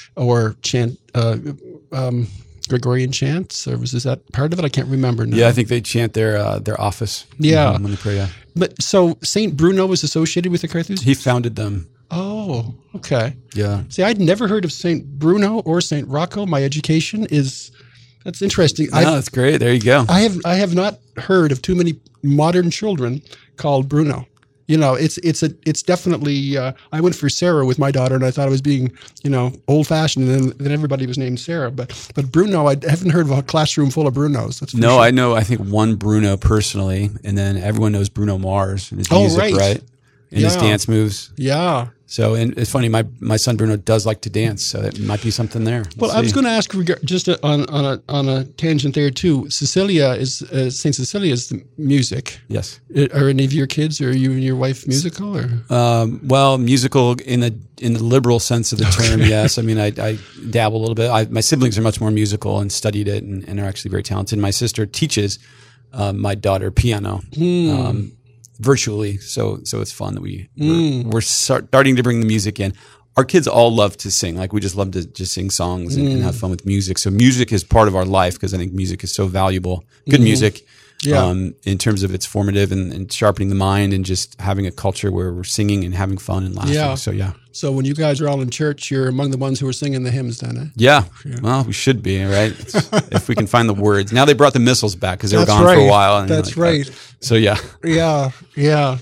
or chant, uh, um, Gregorian chants, or was is that part of it? I can't remember now. Yeah, I think they chant their uh, their office. Yeah. um, when they pray. Yeah, But so Saint Bruno was associated with the Carthusians? he founded them. Oh, okay. Yeah, See, I'd never heard of Saint Bruno or Saint Rocco. My education is that's interesting. no, I that's great. There you go. I have I have not heard of too many modern children called Bruno. You know, it's it's a it's definitely. Uh, I went for Sarah with my daughter, and I thought I was being, you know, old fashioned, and then, then everybody was named Sarah. But but Bruno, I haven't heard of a classroom full of Brunos. That's for No, sure. I know. I think one Bruno personally, and then everyone knows Bruno Mars and his Oh, music, right. right? And his Yeah. dance moves. Yeah. So, and it's funny. My my son Bruno does like to dance, so that might be something there. Well, I was going to ask reg- just a, on on a on a tangent there too. Cecilia is uh, Saint Cecilia is the music. Yes. Uh, Are any of your kids or you and your wife musical or? Um, well, musical in the in the liberal sense of the term, yes. I mean, I, I dabble a little bit. I, my siblings are much more musical and studied it, and, and are actually very talented. My sister teaches uh, my daughter piano. Um, virtually. So, so it's fun that we, we're, we're start, starting to bring the music in. Our kids all love to sing. Like we just love to just sing songs and, and have fun with music. So music is part of our life because I think music is so valuable. Good music. Yeah. Um, in terms of it's formative and, and sharpening the mind and just having a culture where we're singing and having fun and laughing. Yeah. So yeah. So when you guys are all in church, you're among the ones who are singing the hymns then, eh? Yeah. Well, we should be, right? It's, if we can find the words. Now they brought the missiles back because they were That's gone for a right. while. And That's like, right. uh, so yeah. Yeah, yeah.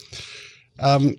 Um,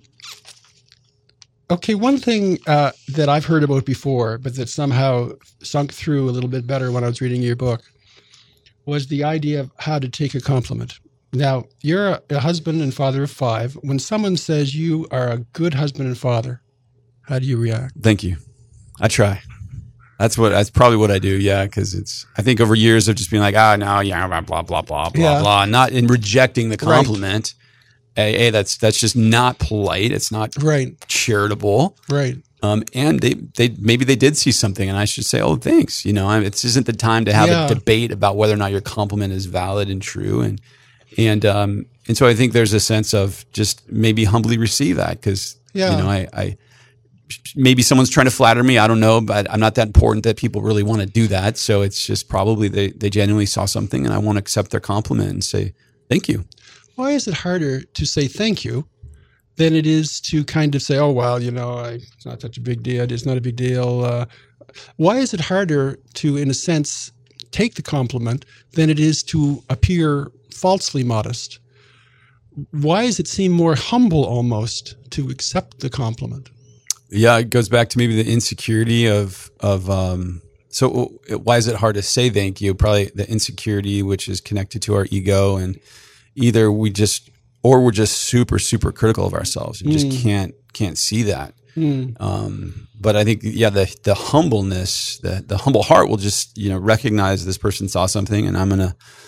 okay, one thing uh, that I've heard about before, but that somehow sunk through a little bit better when I was reading your book, was the idea of how to take a compliment. Now, you're a, a husband and father of five. When someone says you are a good husband and father, how do you react? Thank you. I try. That's what. That's probably what I do. Yeah, because it's. I think over years of just being like, ah, no, yeah, blah blah blah blah blah Yeah. blah, not in rejecting the compliment. A, a, that's that's just not polite. It's not Right, charitable. right. Um, and they they maybe they did see something, and I should say, oh, thanks. You know, I it isn't the time to have Yeah. a debate about whether or not your compliment is valid and true. And and um and so I think there's a sense of just maybe humbly receive that because Yeah. you know I. I maybe someone's trying to flatter me. I don't know, but I'm not that important that people really want to do that. So it's just probably they, they genuinely saw something and I want to accept their compliment and say, thank you. Why is it harder to say thank you than it is to kind of say, oh, well, you know, I, it's not such a big deal. It's not a big deal. Uh, why is it harder to, in a sense, take the compliment than it is to appear falsely modest? Why does it seem more humble almost to accept the compliment? Yeah, it goes back to maybe the insecurity of, of, um, so why is it hard to say thank you? Probably the insecurity, which is connected to our ego, and either we just, or we're just super, super critical of ourselves and just can't, can't see that. Um, but I think, yeah, the, the humbleness, the, the humble heart will just, you know, recognize this person saw something and I'm going to,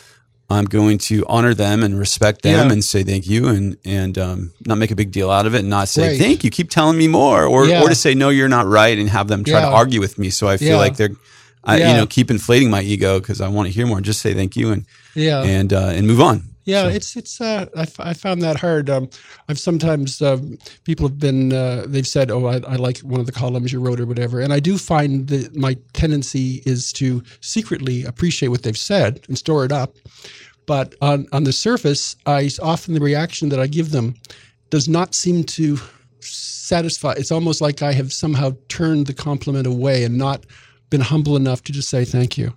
I'm going to honor them and respect them Yeah. and say thank you and and um, not make a big deal out of it and not say Right. thank you, keep telling me more, or Yeah. or to say no, you're not right and have them try Yeah. to argue with me. So I feel Yeah. like they're, I, Yeah. you know, keep inflating my ego because I want to hear more. Just say thank you and Yeah. and uh, and move on. Yeah, So- it's it's. Uh, I, f- I found that hard. Um, I've sometimes um, people have been uh, they've said, "Oh, I, I like one of the columns you wrote or whatever," and I do find that my tendency is to secretly appreciate what they've said and store it up. But on on the surface, I often the reaction that I give them does not seem to satisfy. It's almost like I have somehow turned the compliment away and not been humble enough to just say thank you.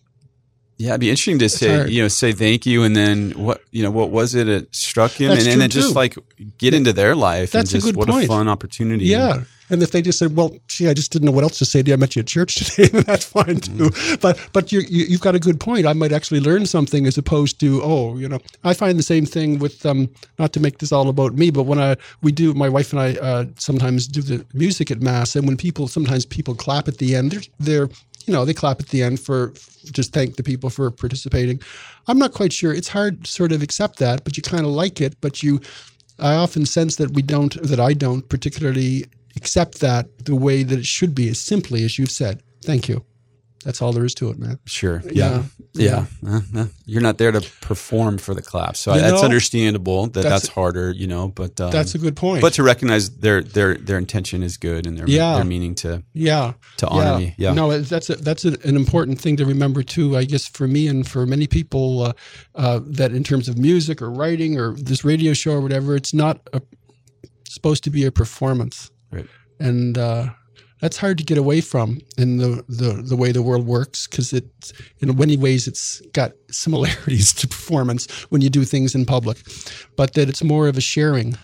Yeah, it'd be interesting to say, hard. you know, say thank you, and then what, you know, what was it? It struck him, That's and, and true, then just too. like get into their life. That's a and just, good what point. a fun opportunity. Yeah. And if they just said, well, gee, I just didn't know what else to say to you. I met you at church today, then that's fine too. Mm-hmm. But but you're, you, you've got a good point. I might actually learn something as opposed to, oh, you know, I find the same thing with, um, not to make this all about me, but when I we do, my wife and I uh, sometimes do the music at Mass, and when people, sometimes people clap at the end, they're, they're you know, they clap at the end for just thank the people for participating. I'm not quite sure. It's hard to sort of accept that, but you kind of like it. But you, I often sense that we don't, that I don't particularly accept that the way that it should be, as simply as you've said. Thank you. That's all there is to it, man. Sure. Yeah. Yeah. Yeah. Uh, uh, you're not there to perform for the clap. So You that's know, understandable that that's- that's, harder, you know, but um, That's a good point. but to recognize their, their, their intention is good and their, Yeah. their meaning to, yeah. to honor yeah. me. Yeah. No, that's a, that's a, an important thing to remember too. I guess for me and for many people, uh, uh, that in terms of music or writing or this radio show or whatever, it's not a, supposed to be a performance, Right. and uh, that's hard to get away from in the the, the way the world works, because it, in many ways, it's got similarities to performance when you do things in public, but that it's more of a sharing.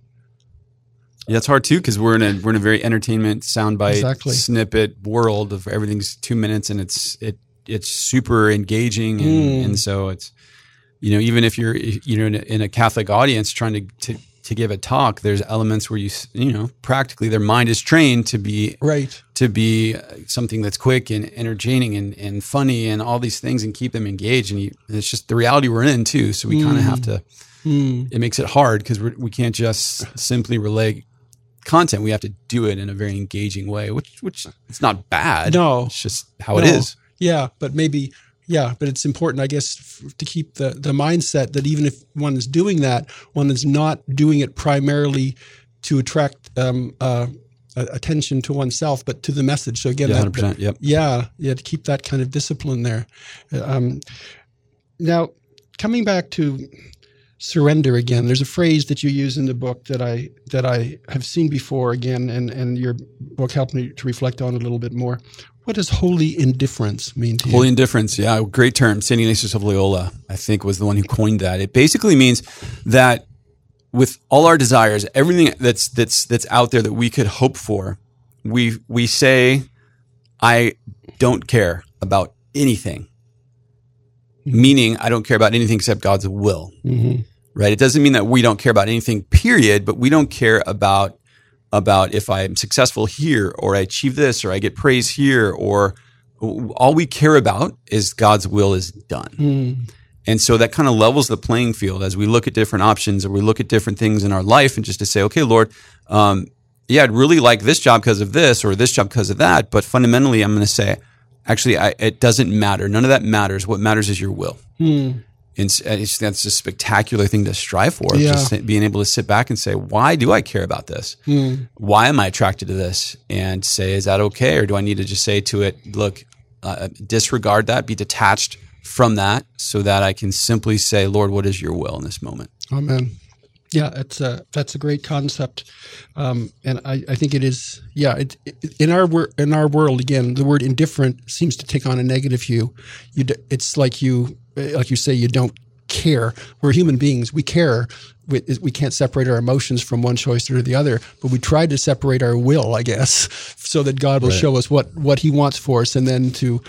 Yeah, it's hard too because we're in a we're in a very entertainment soundbite Exactly. snippet world of everything's two minutes and it's it it's super engaging and, Mm. and so it's, you know, even if you're you know in a, in a Catholic audience trying to, to to give a talk, there's elements where you you know practically their mind is trained to be Right. to be uh, something that's quick and entertaining and, and funny and all these things and keep them engaged, and, you, and it's just the reality we're in too. So we kind of have to. Mm. It makes it hard because we can't just simply relay content. We have to do it in a very engaging way, which which it's not bad. No. It's just how No. it is. Yeah, but maybe, yeah, but it's important, I guess, f- to keep the, the mindset that even if one is doing that, one is not doing it primarily to attract um, uh, a- attention to oneself, but to the message. So again, Yeah, that- one hundred percent. Yep. yeah, yeah, to keep that kind of discipline there. Um, now, coming back to surrender again, there's a phrase that you use in the book that I that I have seen before again, and, and your book helped me to reflect on it a little bit more. What does holy indifference mean to you? Holy indifference. Yeah, great term. Saint Ignatius of Loyola, I think, was the one who coined that. It basically means that with all our desires, everything that's that's that's out there that we could hope for, we we say, I don't care about anything. Meaning, I don't care about anything except God's will. Mm-hmm. Right? It doesn't mean that we don't care about anything, period, but we don't care about about if I'm successful here or I achieve this or I get praise here, or all we care about is God's will is done. Mm. And so that kind of levels the playing field as we look at different options or we look at different things in our life, and just to say, okay, Lord, um, yeah, I'd really like this job because of this or this job because of that. But fundamentally, I'm going to say, actually, I, it doesn't matter. None of that matters. What matters is your will. Mm. And it's, that's a spectacular thing to strive for. Yeah. Just being able to sit back and say, why do I care about this? Mm. Why am I attracted to this? And say, is that okay? Or do I need to just say to it, look, uh, disregard that, be detached from that so that I can simply say, Lord, what is your will in this moment? Amen. Yeah, that's a that's a great concept, um, and I, I think it is. Yeah, it, it, in our wor- in our world, again, the word indifferent seems to take on a negative hue. You, d- it's like you, like you say, you don't care. We're human beings. We care. We, we can't separate our emotions from one choice or the other, but we try to separate our will, I guess, so that God will Right. show us what what He wants for us, and then to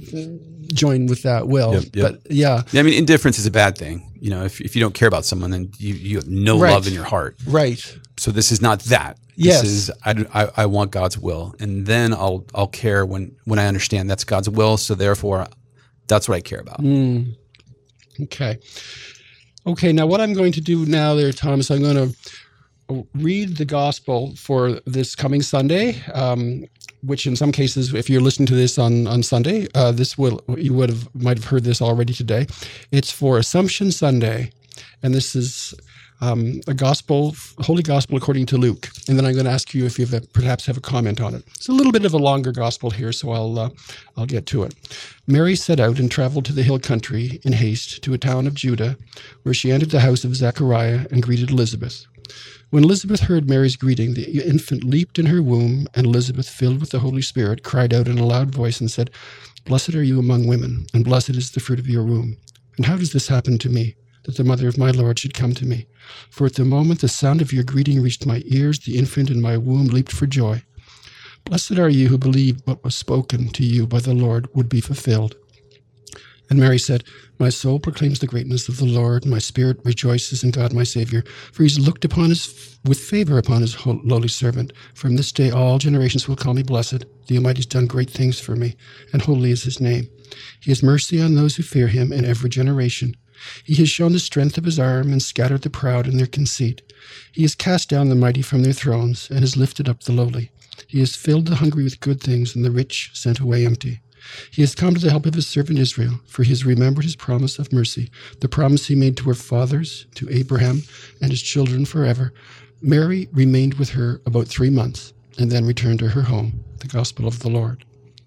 join with that will. Yep, yep. But yeah, Yeah, I mean, indifference is a bad thing. You know, if if you don't care about someone, then you, you have no Right. love in your heart. right. So this is not that. Yes. This is I, I, I want God's will, and then I'll I'll care when when I understand that's God's will. So therefore, that's what I care about. Mm. Okay. Okay, now what I'm going to do now there, Thomas, I'm going to read the gospel for this coming Sunday, um, which in some cases, if you're listening to this on, on Sunday, uh, this will you would have might have heard this already today. It's for Assumption Sunday, and this is um, a gospel, Holy Gospel according to Luke. And then I'm going to ask you if you have a, perhaps have a comment on it. It's a little bit of a longer gospel here, so I'll uh, I'll get to it. Mary set out and traveled to the hill country in haste to a town of Judah, where she entered the house of Zechariah and greeted Elizabeth. When Elizabeth heard Mary's greeting, the infant leaped in her womb, and Elizabeth, filled with the Holy Spirit, cried out in a loud voice and said, "Blessed are you among women, and blessed is the fruit of your womb. And how does this happen to me, that the mother of my Lord should come to me? For at the moment the sound of your greeting reached my ears, the infant in my womb leaped for joy. Blessed are you who believed what was spoken to you by the Lord would be fulfilled." And Mary said, "My soul proclaims the greatness of the Lord. My spirit rejoices in God my Savior, for he's looked upon his with favor upon his lowly servant. From this day all generations will call me blessed. The Almighty has done great things for me, and holy is his name. He has mercy on those who fear him in every generation. He has shown the strength of his arm and scattered the proud in their conceit. He has cast down the mighty from their thrones and has lifted up the lowly. He has filled the hungry with good things, and the rich sent away empty. He has come to the help of his servant Israel, for he has remembered his promise of mercy, the promise he made to our fathers, to Abraham, and his children forever." Mary remained with her about three months and then returned to her home. The Gospel of the Lord.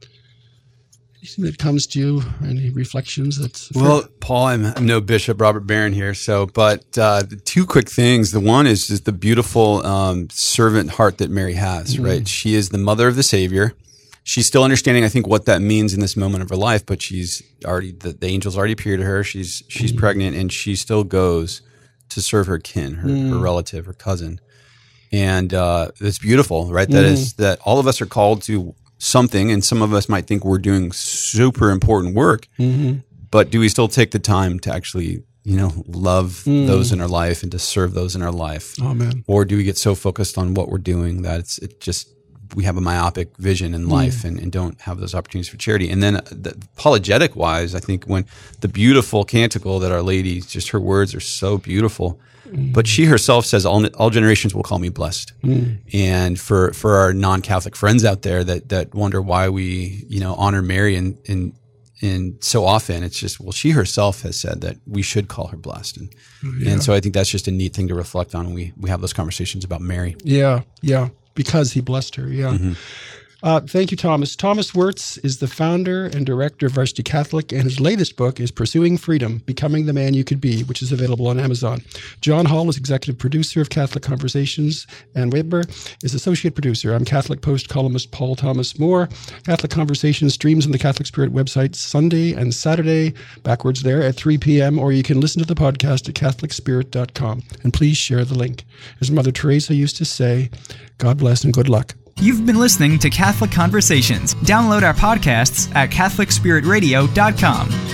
Anything that comes to you? Any reflections? That's well, Paul, I'm, I'm no Bishop Robert Barron here, so but uh, two quick things. The one is just the beautiful um, servant heart that Mary has. Mm-hmm. Right, she is the mother of the Savior. She's still understanding, I think, what that means in this moment of her life, but she's already, the, the angels already appeared to her. She's she's mm. pregnant, and she still goes to serve her kin, her, mm. her relative, her cousin. And uh, it's beautiful, right? That mm. is that all of us are called to something, and some of us might think we're doing super important work, mm-hmm. but do we still take the time to actually, you know, love mm. those in our life and to serve those in our life? Amen. Or do we get so focused on what we're doing that it's it just we have a myopic vision in life mm. and, and don't have those opportunities for charity? And then the, apologetic wise, I think when the beautiful canticle that Our Lady, just her words are so beautiful, mm. but she herself says, all, all generations will call me blessed. Mm. And for, for our non-Catholic friends out there that, that wonder why we, you know, honor Mary and, and, and so often it's just, well, she herself has said that we should call her blessed. And, yeah. and so I think that's just a neat thing to reflect on when we, we have those conversations about Mary. Yeah. Yeah. Because he blessed her, yeah. Mm-hmm. Uh, thank you, Thomas. Thomas Wirtz is the founder and director of Varsity Catholic, and his latest book is Pursuing Freedom, Becoming the Man You Could Be, which is available on Amazon. John Hall is executive producer of Catholic Conversations, and Weber is associate producer. I'm Catholic Post columnist Paul Thomas Moore. Catholic Conversations streams on the Catholic Spirit website Sunday and Saturday, backwards there, at three p.m., or you can listen to the podcast at catholic spirit dot com. And please share the link. As Mother Teresa used to say, God bless and good luck. You've been listening to Catholic Conversations. Download our podcasts at catholic spirit radio dot com.